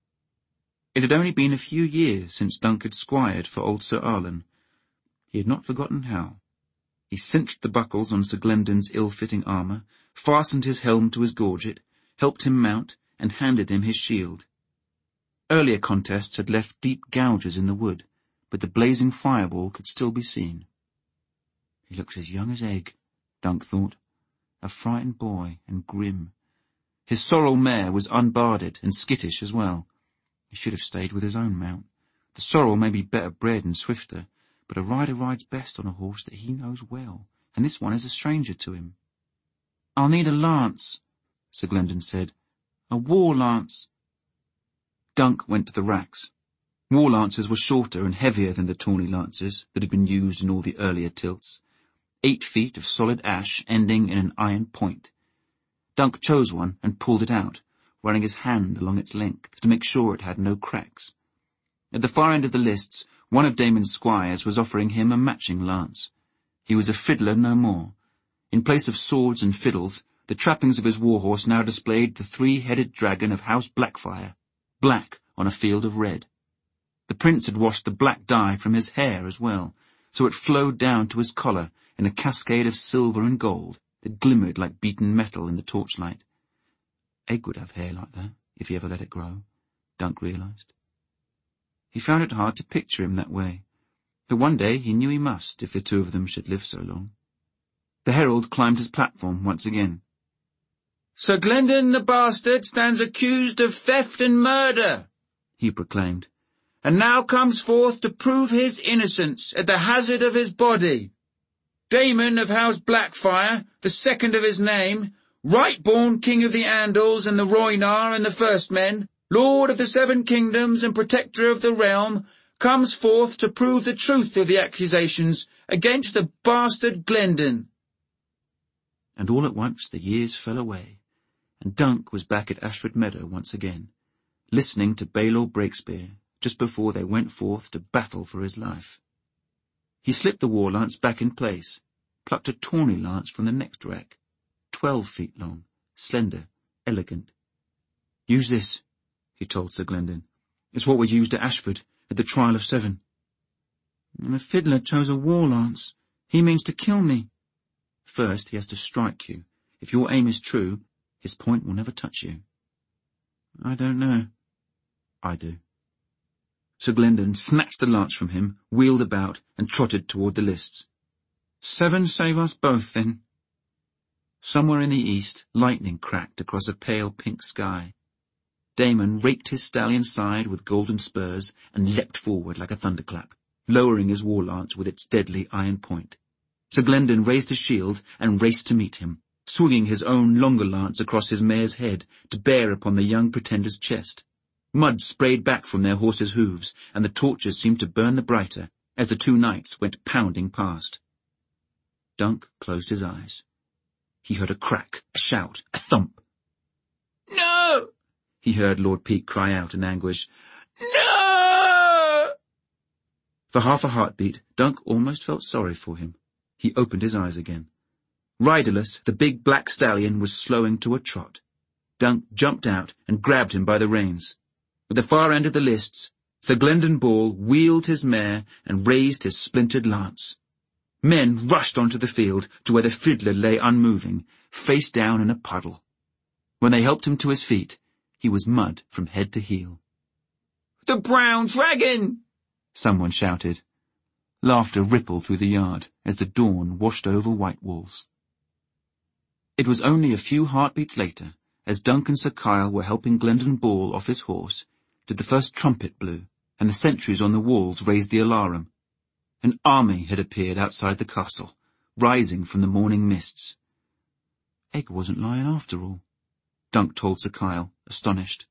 Speaker 1: It had only been a few years since Dunk had squired for old Sir Arlen. He had not forgotten how. He cinched the buckles on Sir Glendon's ill-fitting armour, fastened his helm to his gorget, helped him mount, and handed him his shield. Earlier contests had left deep gouges in the wood, but the blazing fireball could still be seen. He looks as young as egg, Dunk thought, a frightened boy and grim. His sorrel mare was unbarded and skittish as well. He should have stayed with his own mount. The sorrel may be better bred and swifter, but a rider rides best on a horse that he knows well, and this one is a stranger to him. "I'll need a lance," Sir Glendon said. "A war lance." Dunk went to the racks. War lances were shorter and heavier than the tawny lances that had been used in all the earlier tilts. Eight feet of solid ash ending in an iron point. Dunk chose one and pulled it out, running his hand along its length to make sure it had no cracks. At the far end of the lists, one of Damon's squires was offering him a matching lance. He was a fiddler no more. In place of swords and fiddles, the trappings of his war-horse now displayed the three-headed dragon of House Blackfire, black on a field of red. The prince had washed the black dye from his hair as well, so it flowed down to his collar in a cascade of silver and gold that glimmered like beaten metal in the torchlight. Egg would have hair like that, if he ever let it grow, Dunk realised. He found it hard to picture him that way, but one day he knew he must if the two of them should live so long. The herald climbed his platform once again.
Speaker 2: "Sir Glendon the Bastard stands accused of theft and murder," he proclaimed, "and now comes forth to prove his innocence at the hazard of his body. Damon of House Blackfire, the second of his name, right-born King of the Andals and the Roynar and the First Men, Lord of the Seven Kingdoms and Protector of the Realm, comes forth to prove the truth of the accusations against the bastard Glendon."
Speaker 1: And all at once the years fell away, and Dunk was back at Ashford Meadow once again, listening to Baylor Breakspear just before they went forth to battle for his life. He slipped the war lance back in place, plucked a tawny lance from the next rack, twelve feet long, slender, elegant. "Use this," he told Sir Glendon. "It's what we used at Ashford, at the trial of seven." "The fiddler chose a war lance. He means to kill me." "First he has to strike you. If your aim is true, his point will never touch you." "I don't know." "I do." Sir Glendon snatched the lance from him, wheeled about, and trotted toward the lists. "Seven save us both, then." Somewhere in the east, lightning cracked across a pale pink sky. Damon raked his stallion's side with golden spurs and leapt forward like a thunderclap, lowering his war lance with its deadly iron point. Sir Glendon raised his shield and raced to meet him, swinging his own longer lance across his mare's head to bear upon the young pretender's chest. Mud sprayed back from their horses' hooves, and the torches seemed to burn the brighter as the two knights went pounding past. Dunk closed his eyes. He heard a crack, a shout, a thump.
Speaker 2: "No!"
Speaker 1: he heard Lord Peake cry out in anguish.
Speaker 2: "No!"
Speaker 1: For half a heartbeat, Dunk almost felt sorry for him. He opened his eyes again. Riderless, the big black stallion was slowing to a trot. Dunk jumped out and grabbed him by the reins. At the far end of the lists, Sir Glendon Ball wheeled his mare and raised his splintered lance. Men rushed onto the field to where the fiddler lay unmoving, face down in a puddle. When they helped him to his feet, he was mud from head to heel.
Speaker 2: "The brown dragon!"
Speaker 1: someone shouted. Laughter rippled through the yard as the dawn washed over White Walls. It was only a few heartbeats later, as Dunk and Sir Kyle were helping Glendon Ball off his horse, that the first trumpet blew, and the sentries on the walls raised the alarum. An army had appeared outside the castle, rising from the morning mists. Egg wasn't lying after all, Dunk told Sir Kyle, astonished.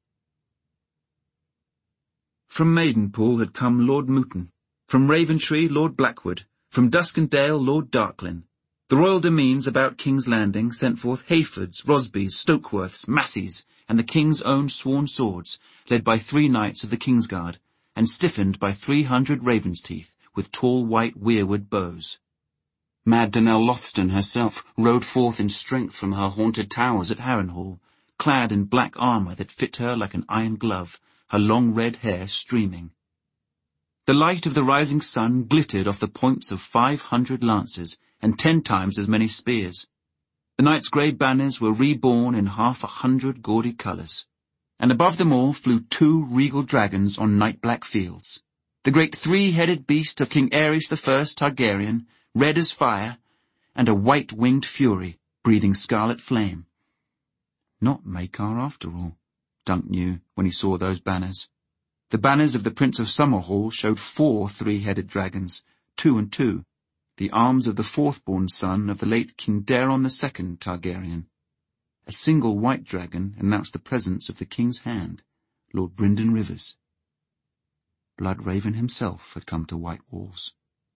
Speaker 1: From Maidenpool had come Lord Mooton, from Raventree Lord Blackwood, from Duskendale Lord Darklin. The royal demesnes about King's Landing sent forth Hayfords, Rosbys, Stokeworths, Masseys, and the King's own sworn swords, led by three knights of the Kingsguard, and stiffened by three hundred ravens' teeth, with tall white weirwood bows. Mad Danelle Lothston herself rode forth in strength from her haunted towers at Harrenhal, clad in black armour that fit her like an iron glove, her long red hair streaming. The light of the rising sun glittered off the points of five hundred lances, and ten times as many spears. The knights' grey banners were reborn in half a hundred gaudy colours, and above them all flew two regal dragons on night-black fields. The great three-headed beast of King Aerys the First Targaryen, red as fire, and a white-winged fury, breathing scarlet flame. Not Maekar after all, Dunk knew when he saw those banners. The banners of the Prince of Summerhall showed four three-headed dragons, two and two, the arms of the fourth-born son of the late King Daeron the Second Targaryen. A single white dragon announced the presence of the king's hand, Lord Brynden Rivers. Bloodraven himself had come to White Walls.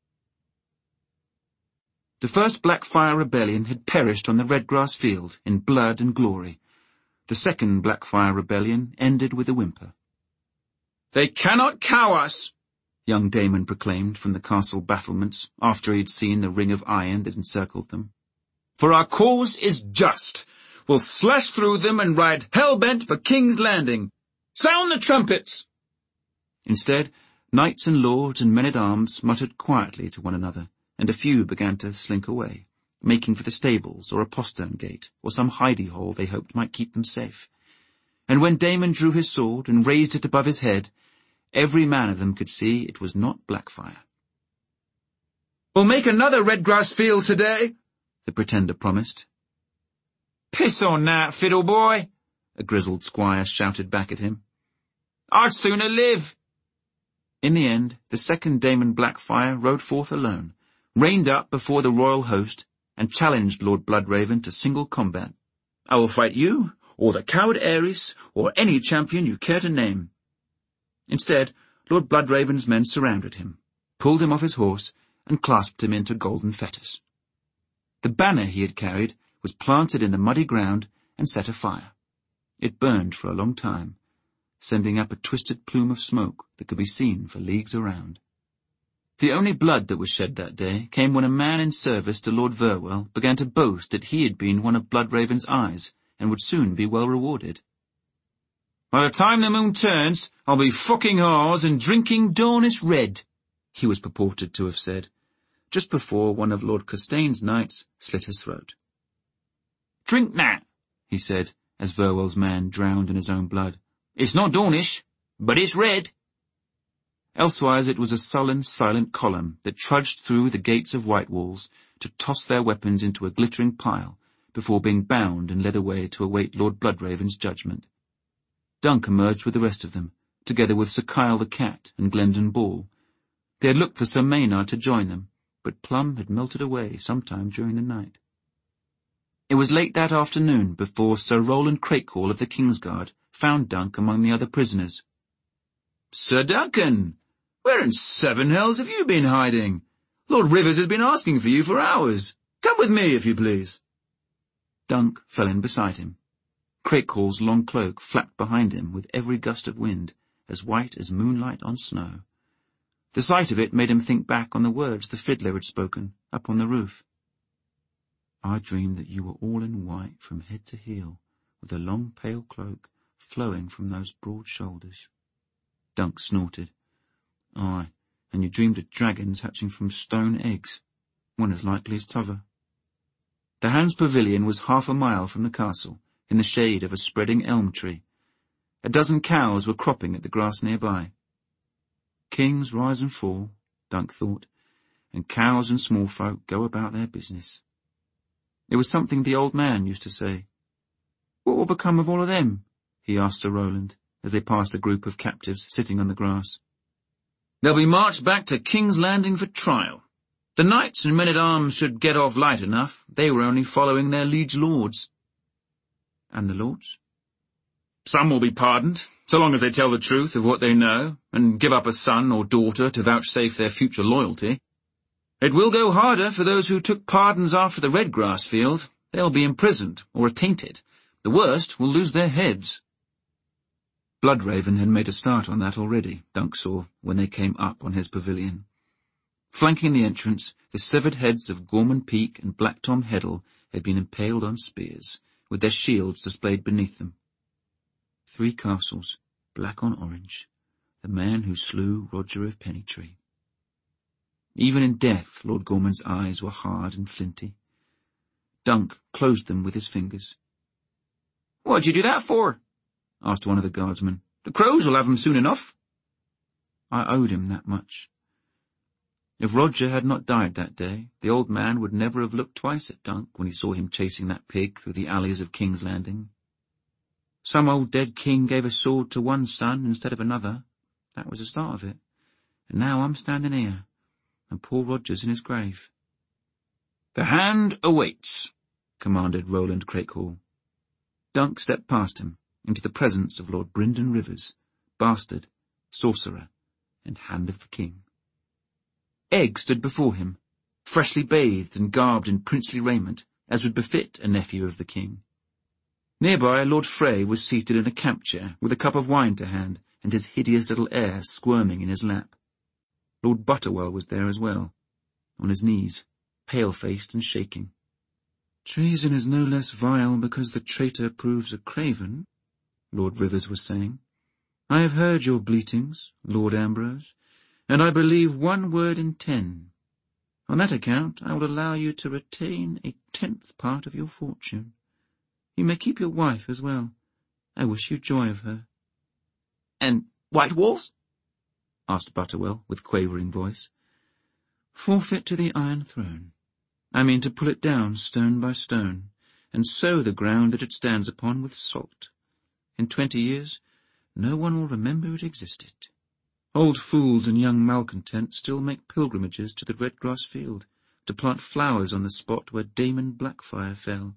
Speaker 1: The first Blackfire rebellion had perished on the Redgrass field in blood and glory. The second Blackfire rebellion ended with a whimper.
Speaker 2: "They cannot cow us,"
Speaker 1: young Daemon proclaimed from the castle battlements after he had seen the ring of iron that encircled them.
Speaker 2: "For our cause is just. We'll slash through them and ride hell-bent for King's Landing. Sound the trumpets!"
Speaker 1: Instead, knights and lords and men-at-arms muttered quietly to one another, and a few began to slink away, making for the stables or a postern gate or some hidey-hole they hoped might keep them safe. And when Daemon drew his sword and raised it above his head, every man of them could see it was not Blackfire.
Speaker 2: "We'll make another Redgrass field today,"
Speaker 1: the Pretender promised.
Speaker 2: "Piss on that, fiddle boy,"
Speaker 1: a grizzled squire shouted back at him.
Speaker 2: "I'd sooner live."
Speaker 1: In the end, the second Daemon Blackfire rode forth alone, reined up before the royal host, and challenged Lord Bloodraven to single combat.
Speaker 2: "I will fight you, or the coward Aerys, or any champion you care to name."
Speaker 1: Instead, Lord Bloodraven's men surrounded him, pulled him off his horse, and clasped him into golden fetters. The banner he had carried was planted in the muddy ground and set afire. It burned for a long time, sending up a twisted plume of smoke that could be seen for leagues around. The only blood that was shed that day came when a man in service to Lord Verwell began to boast that he had been one of Bloodraven's eyes and would soon be well rewarded.
Speaker 2: "By the time the moon turns, I'll be fucking whores and drinking Dornish red,"
Speaker 1: he was purported to have said, just before one of Lord Costaine's knights slit his throat.
Speaker 2: "Drink that,"
Speaker 1: he said, as Verwell's man drowned in his own blood.
Speaker 2: "It's not Dornish, but it's red."
Speaker 1: Elsewise it was a sullen, silent column that trudged through the gates of White Walls to toss their weapons into a glittering pile before being bound and led away to await Lord Bloodraven's judgment. Dunk emerged with the rest of them, together with Sir Kyle the Cat and Glendon Ball. They had looked for Sir Maynard to join them, but Plum had melted away sometime during the night. It was late that afternoon before Sir Roland Crakehall of the Kingsguard found Dunk among the other prisoners.
Speaker 2: "Sir Duncan, where in seven hells have you been hiding? Lord Rivers has been asking for you for hours. Come with me, if you please."
Speaker 1: Dunk fell in beside him. Crakehall's long cloak flapped behind him with every gust of wind, as white as moonlight on snow. The sight of it made him think back on the words the fiddler had spoken up on the roof. "I dreamed that you were all in white from head to heel, with a long pale cloak flowing from those broad shoulders." Dunk snorted. "Aye, and you dreamed of dragons hatching from stone eggs, one as likely as t'other." The Hound's Pavilion was half a mile from the castle, in the shade of a spreading elm tree. A dozen cows were cropping at the grass nearby. Kings rise and fall, Dunk thought, and cows and small folk go about their business. It was something the old man used to say. "What will become of all of them?" he asked Sir Roland, as they passed a group of captives sitting on the grass.
Speaker 2: "They'll be marched back to King's Landing for trial. The knights and men-at-arms should get off light enough. They were only following their liege lords."
Speaker 1: And the lords?
Speaker 2: Some will be pardoned, so long as they tell the truth of what they know, and give up a son or daughter to vouchsafe their future loyalty. It will go harder for those who took pardons after the Redgrass field. They'll be imprisoned or attainted. The worst will lose their heads.
Speaker 1: Bloodraven had made a start on that already, Dunk saw, when they came up on his pavilion. Flanking the entrance, the severed heads of Gorman Peak and Black Tom Heddle had been impaled on spears, with their shields displayed beneath them. Three castles, black on orange, the man who slew Roger of Pennytree. Even in death, Lord Gorman's eyes were hard and flinty. Dunk closed them with his fingers.
Speaker 2: "What'd you do that for?" asked one of the guardsmen. "The crows will have him soon enough."
Speaker 1: I owed him that much. If Roger had not died that day, the old man would never have looked twice at Dunk when he saw him chasing that pig through the alleys of King's Landing. Some old dead king gave a sword to one son instead of another. That was the start of it. And now I'm standing here, and poor Roger's in his grave.
Speaker 2: "The hand awaits,"
Speaker 1: commanded Roland Crakehall. Dunk stepped past him, into the presence of Lord Brynden Rivers, bastard, sorcerer, and hand of the king. Egg stood before him, freshly bathed and garbed in princely raiment, as would befit a nephew of the king. Nearby, Lord Frey was seated in a camp chair, with a cup of wine to hand, and his hideous little heir squirming in his lap. Lord Butterwell was there as well, on his knees, pale-faced and shaking. "Treason is no less vile because the traitor proves a craven," Lord Rivers was saying. "I have heard your bleatings, Lord Ambrose, and I believe one word in ten. On that account I will allow you to retain a tenth part of your fortune. You may keep your wife as well. I wish you joy of her."
Speaker 2: "And White Walls?"
Speaker 1: asked Butterwell, with quavering voice. "Forfeit to the Iron Throne. I mean to pull it down stone by stone, and sow the ground that it stands upon with salt. In twenty years, no one will remember it existed. Old fools and young malcontents still make pilgrimages to the Redgrass field, to plant flowers on the spot where Damon Blackfire fell.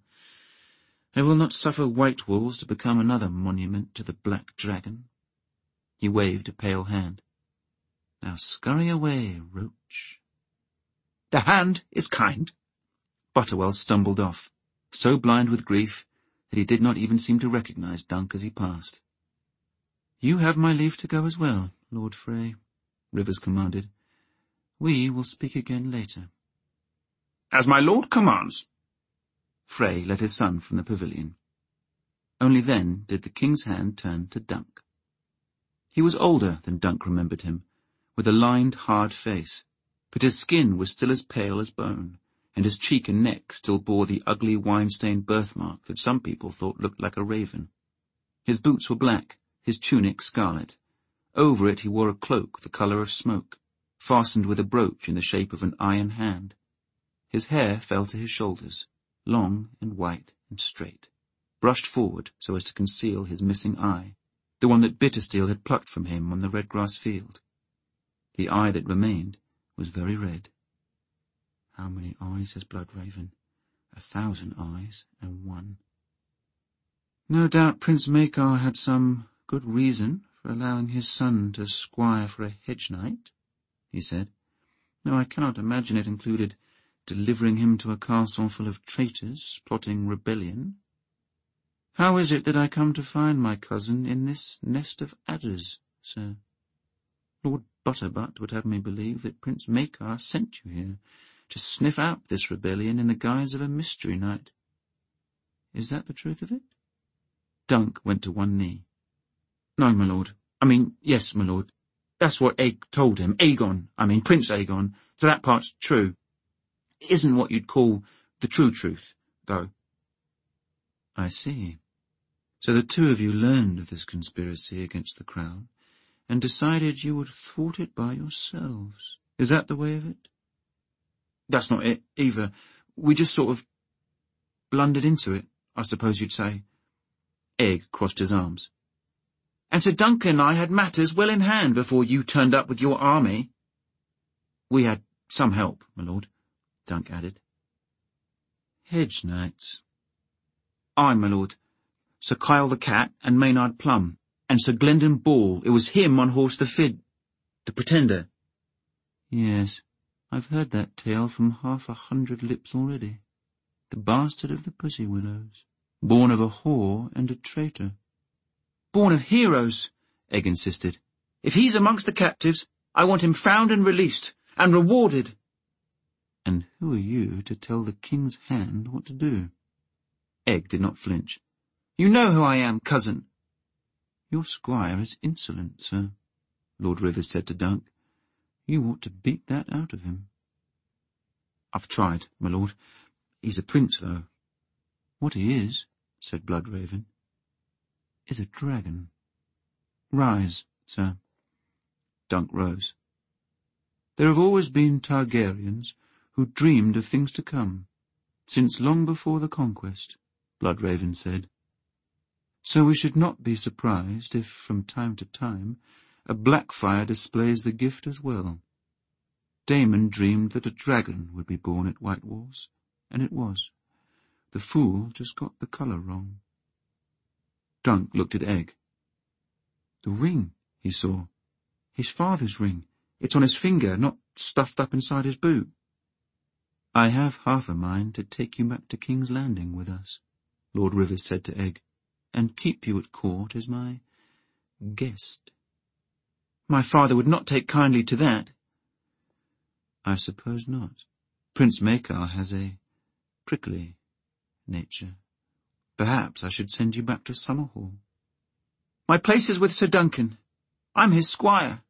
Speaker 1: I will not suffer White Walls to become another monument to the Black Dragon." He waved a pale hand. "Now scurry away, roach."
Speaker 2: "The hand is kind."
Speaker 1: Butterwell stumbled off, so blind with grief that he did not even seem to recognize Dunk as he passed. "You have my leave to go as well, Lord Frey," Rivers commanded. "We will speak again later."
Speaker 2: "As my lord commands."
Speaker 1: Frey led his son from the pavilion. Only then did the king's hand turn to Dunk. He was older than Dunk remembered him, with a lined, hard face, but his skin was still as pale as bone, and his cheek and neck still bore the ugly wine-stained birthmark that some people thought looked like a raven. His boots were black, his tunic scarlet. Over it he wore a cloak the colour of smoke, fastened with a brooch in the shape of an iron hand. His hair fell to his shoulders, long and white and straight, brushed forward so as to conceal his missing eye, the one that Bittersteel had plucked from him on the Redgrass field. The eye that remained was very red. How many eyes has Bloodraven? A thousand eyes and one. No doubt Prince Maekar had some good reason for allowing his son to squire for a hedge knight, he said. No, I cannot imagine it included delivering him to a castle full of traitors plotting rebellion. How is it that I come to find my cousin in this nest of adders, sir? Lord Butterbutt would have me believe that Prince Maekar sent you here to sniff out this rebellion in the guise of a mystery knight. Is that the truth of it? Dunk went to one knee. No, my lord. I mean, yes, my lord. That's what Egg told him. Aegon, I mean, Prince Aegon. So that part's true. It isn't what you'd call the true truth, though. I see. So the two of you learned of this conspiracy against the crown, and decided you would thwart it by yourselves. Is that the way of it? That's not it, either. We just sort of blundered into it, I suppose you'd say. Egg crossed his arms. And Sir Duncan and I had matters well in hand before you turned up with your army. We had some help, my lord, Dunk added. Hedge knights. Aye, my lord. Sir Kyle the Cat and Maynard Plum, and Sir Glendon Ball. It was him on horse the Fid... the Pretender. Yes, I've heard that tale from half a hundred lips already. The bastard of the Pussy Willows, born of a whore and a traitor. Born of heroes, Egg insisted. If he's amongst the captives, I want him found and released, and rewarded. And who are you to tell the King's Hand what to do? Egg did not flinch. You know who I am, cousin. Your squire is insolent, sir, Lord Rivers said to Dunk. You ought to beat that out of him. I've tried, my lord. He's a prince, though. What he is, said Bloodraven, is a dragon. Rise, sir. Dunk rose. There have always been Targaryens who dreamed of things to come, since long before the conquest, Bloodraven said. So we should not be surprised if, from time to time, a Blackfyre displays the gift as well. Daemon dreamed that a dragon would be born at White Walls, and it was. The fool just got the colour wrong. Dunk looked at Egg. The ring, he saw. His father's ring. It's on his finger, not stuffed up inside his boot. I have half a mind to take you back to King's Landing with us, Lord Rivers said to Egg, and keep you at court as my guest. My father would not take kindly to that. I suppose not. Prince Maekar has a prickly nature. Perhaps I should send you back to Summerhall. My place is with Sir Duncan. I'm his squire.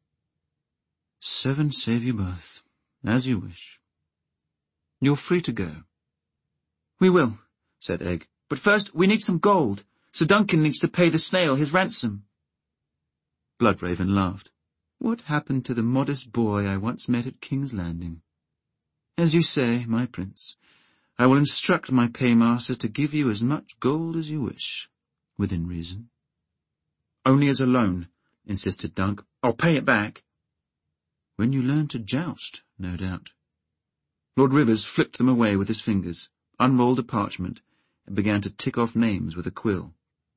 Speaker 1: Seven save you both, as you wish. You're free to go. We will, said Egg. But first we need some gold. Sir Duncan needs to pay the snail his ransom. Bloodraven laughed. What happened to the modest boy I once met at King's Landing? As you say, my prince, I will instruct my paymaster to give you as much gold as you wish, within reason. Only as a loan, insisted Dunk. I'll pay it back. When you learn to joust, no doubt. Lord Rivers flipped them away with his fingers, unrolled a parchment, and began to tick off names with a quill.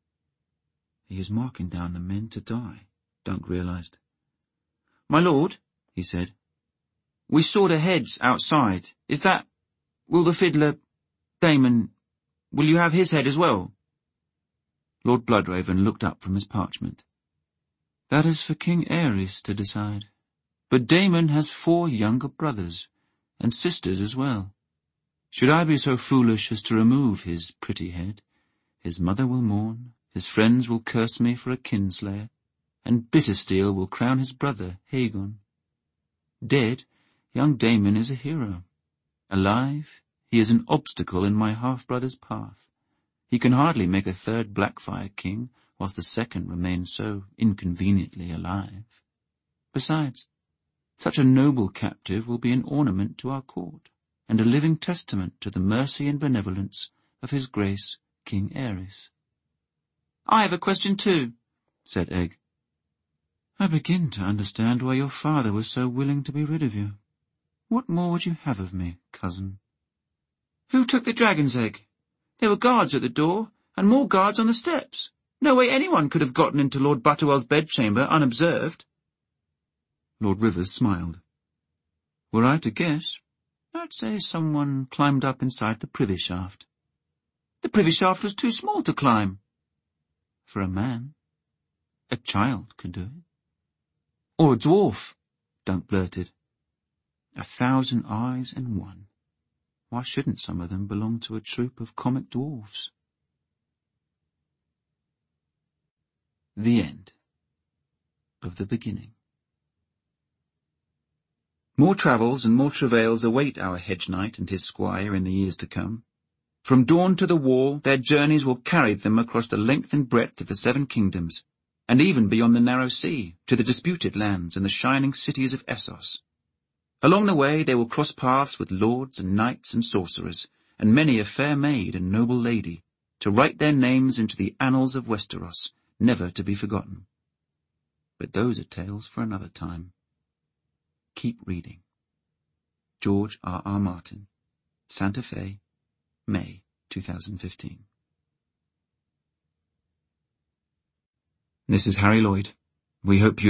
Speaker 1: He is marking down the men to die, Dunk realized. My lord, he said, we saw the heads outside. Is that... Will the fiddler... Daemon... Will you have his head as well? Lord Bloodraven looked up from his parchment. That is for King Aerys to decide. But Daemon has four younger brothers, and sisters as well. Should I be so foolish as to remove his pretty head, his mother will mourn, his friends will curse me for a kinslayer, and Bittersteel will crown his brother, Haegon. Dead, young Daemon is a hero. Alive, he is an obstacle in my half-brother's path. He can hardly make a third Blackfyre king, whilst the second remains so inconveniently alive. Besides, such a noble captive will be an ornament to our court, and a living testament to the mercy and benevolence of his grace, King Aerys. I have a question too, said Egg. I begin to understand why your father was so willing to be rid of you. What more would you have of me, cousin? Who took the dragon's egg? There were guards at the door, and more guards on the steps. No way anyone could have gotten into Lord Butterwell's bedchamber unobserved. Lord Rivers smiled. Were I to guess, I'd say someone climbed up inside the privy shaft. The privy shaft was too small to climb. For a man, a child could do it. Or a dwarf, Dunk blurted. A thousand eyes in one. Why shouldn't some of them belong to a troop of comic dwarfs? The end of the beginning. More travels and more travails await our hedge knight and his squire in the years to come. From dawn to the wall, their journeys will carry them across the length and breadth of the seven kingdoms, and even beyond the narrow sea, to the disputed lands and the shining cities of Essos. Along the way they will cross paths with lords and knights and sorcerers, and many a fair maid and noble lady, to write their names into the annals of Westeros, never to be forgotten. But those are tales for another time. Keep reading. George R. R. Martin, Santa Fe, May two thousand fifteen. This is Harry Lloyd. We hope you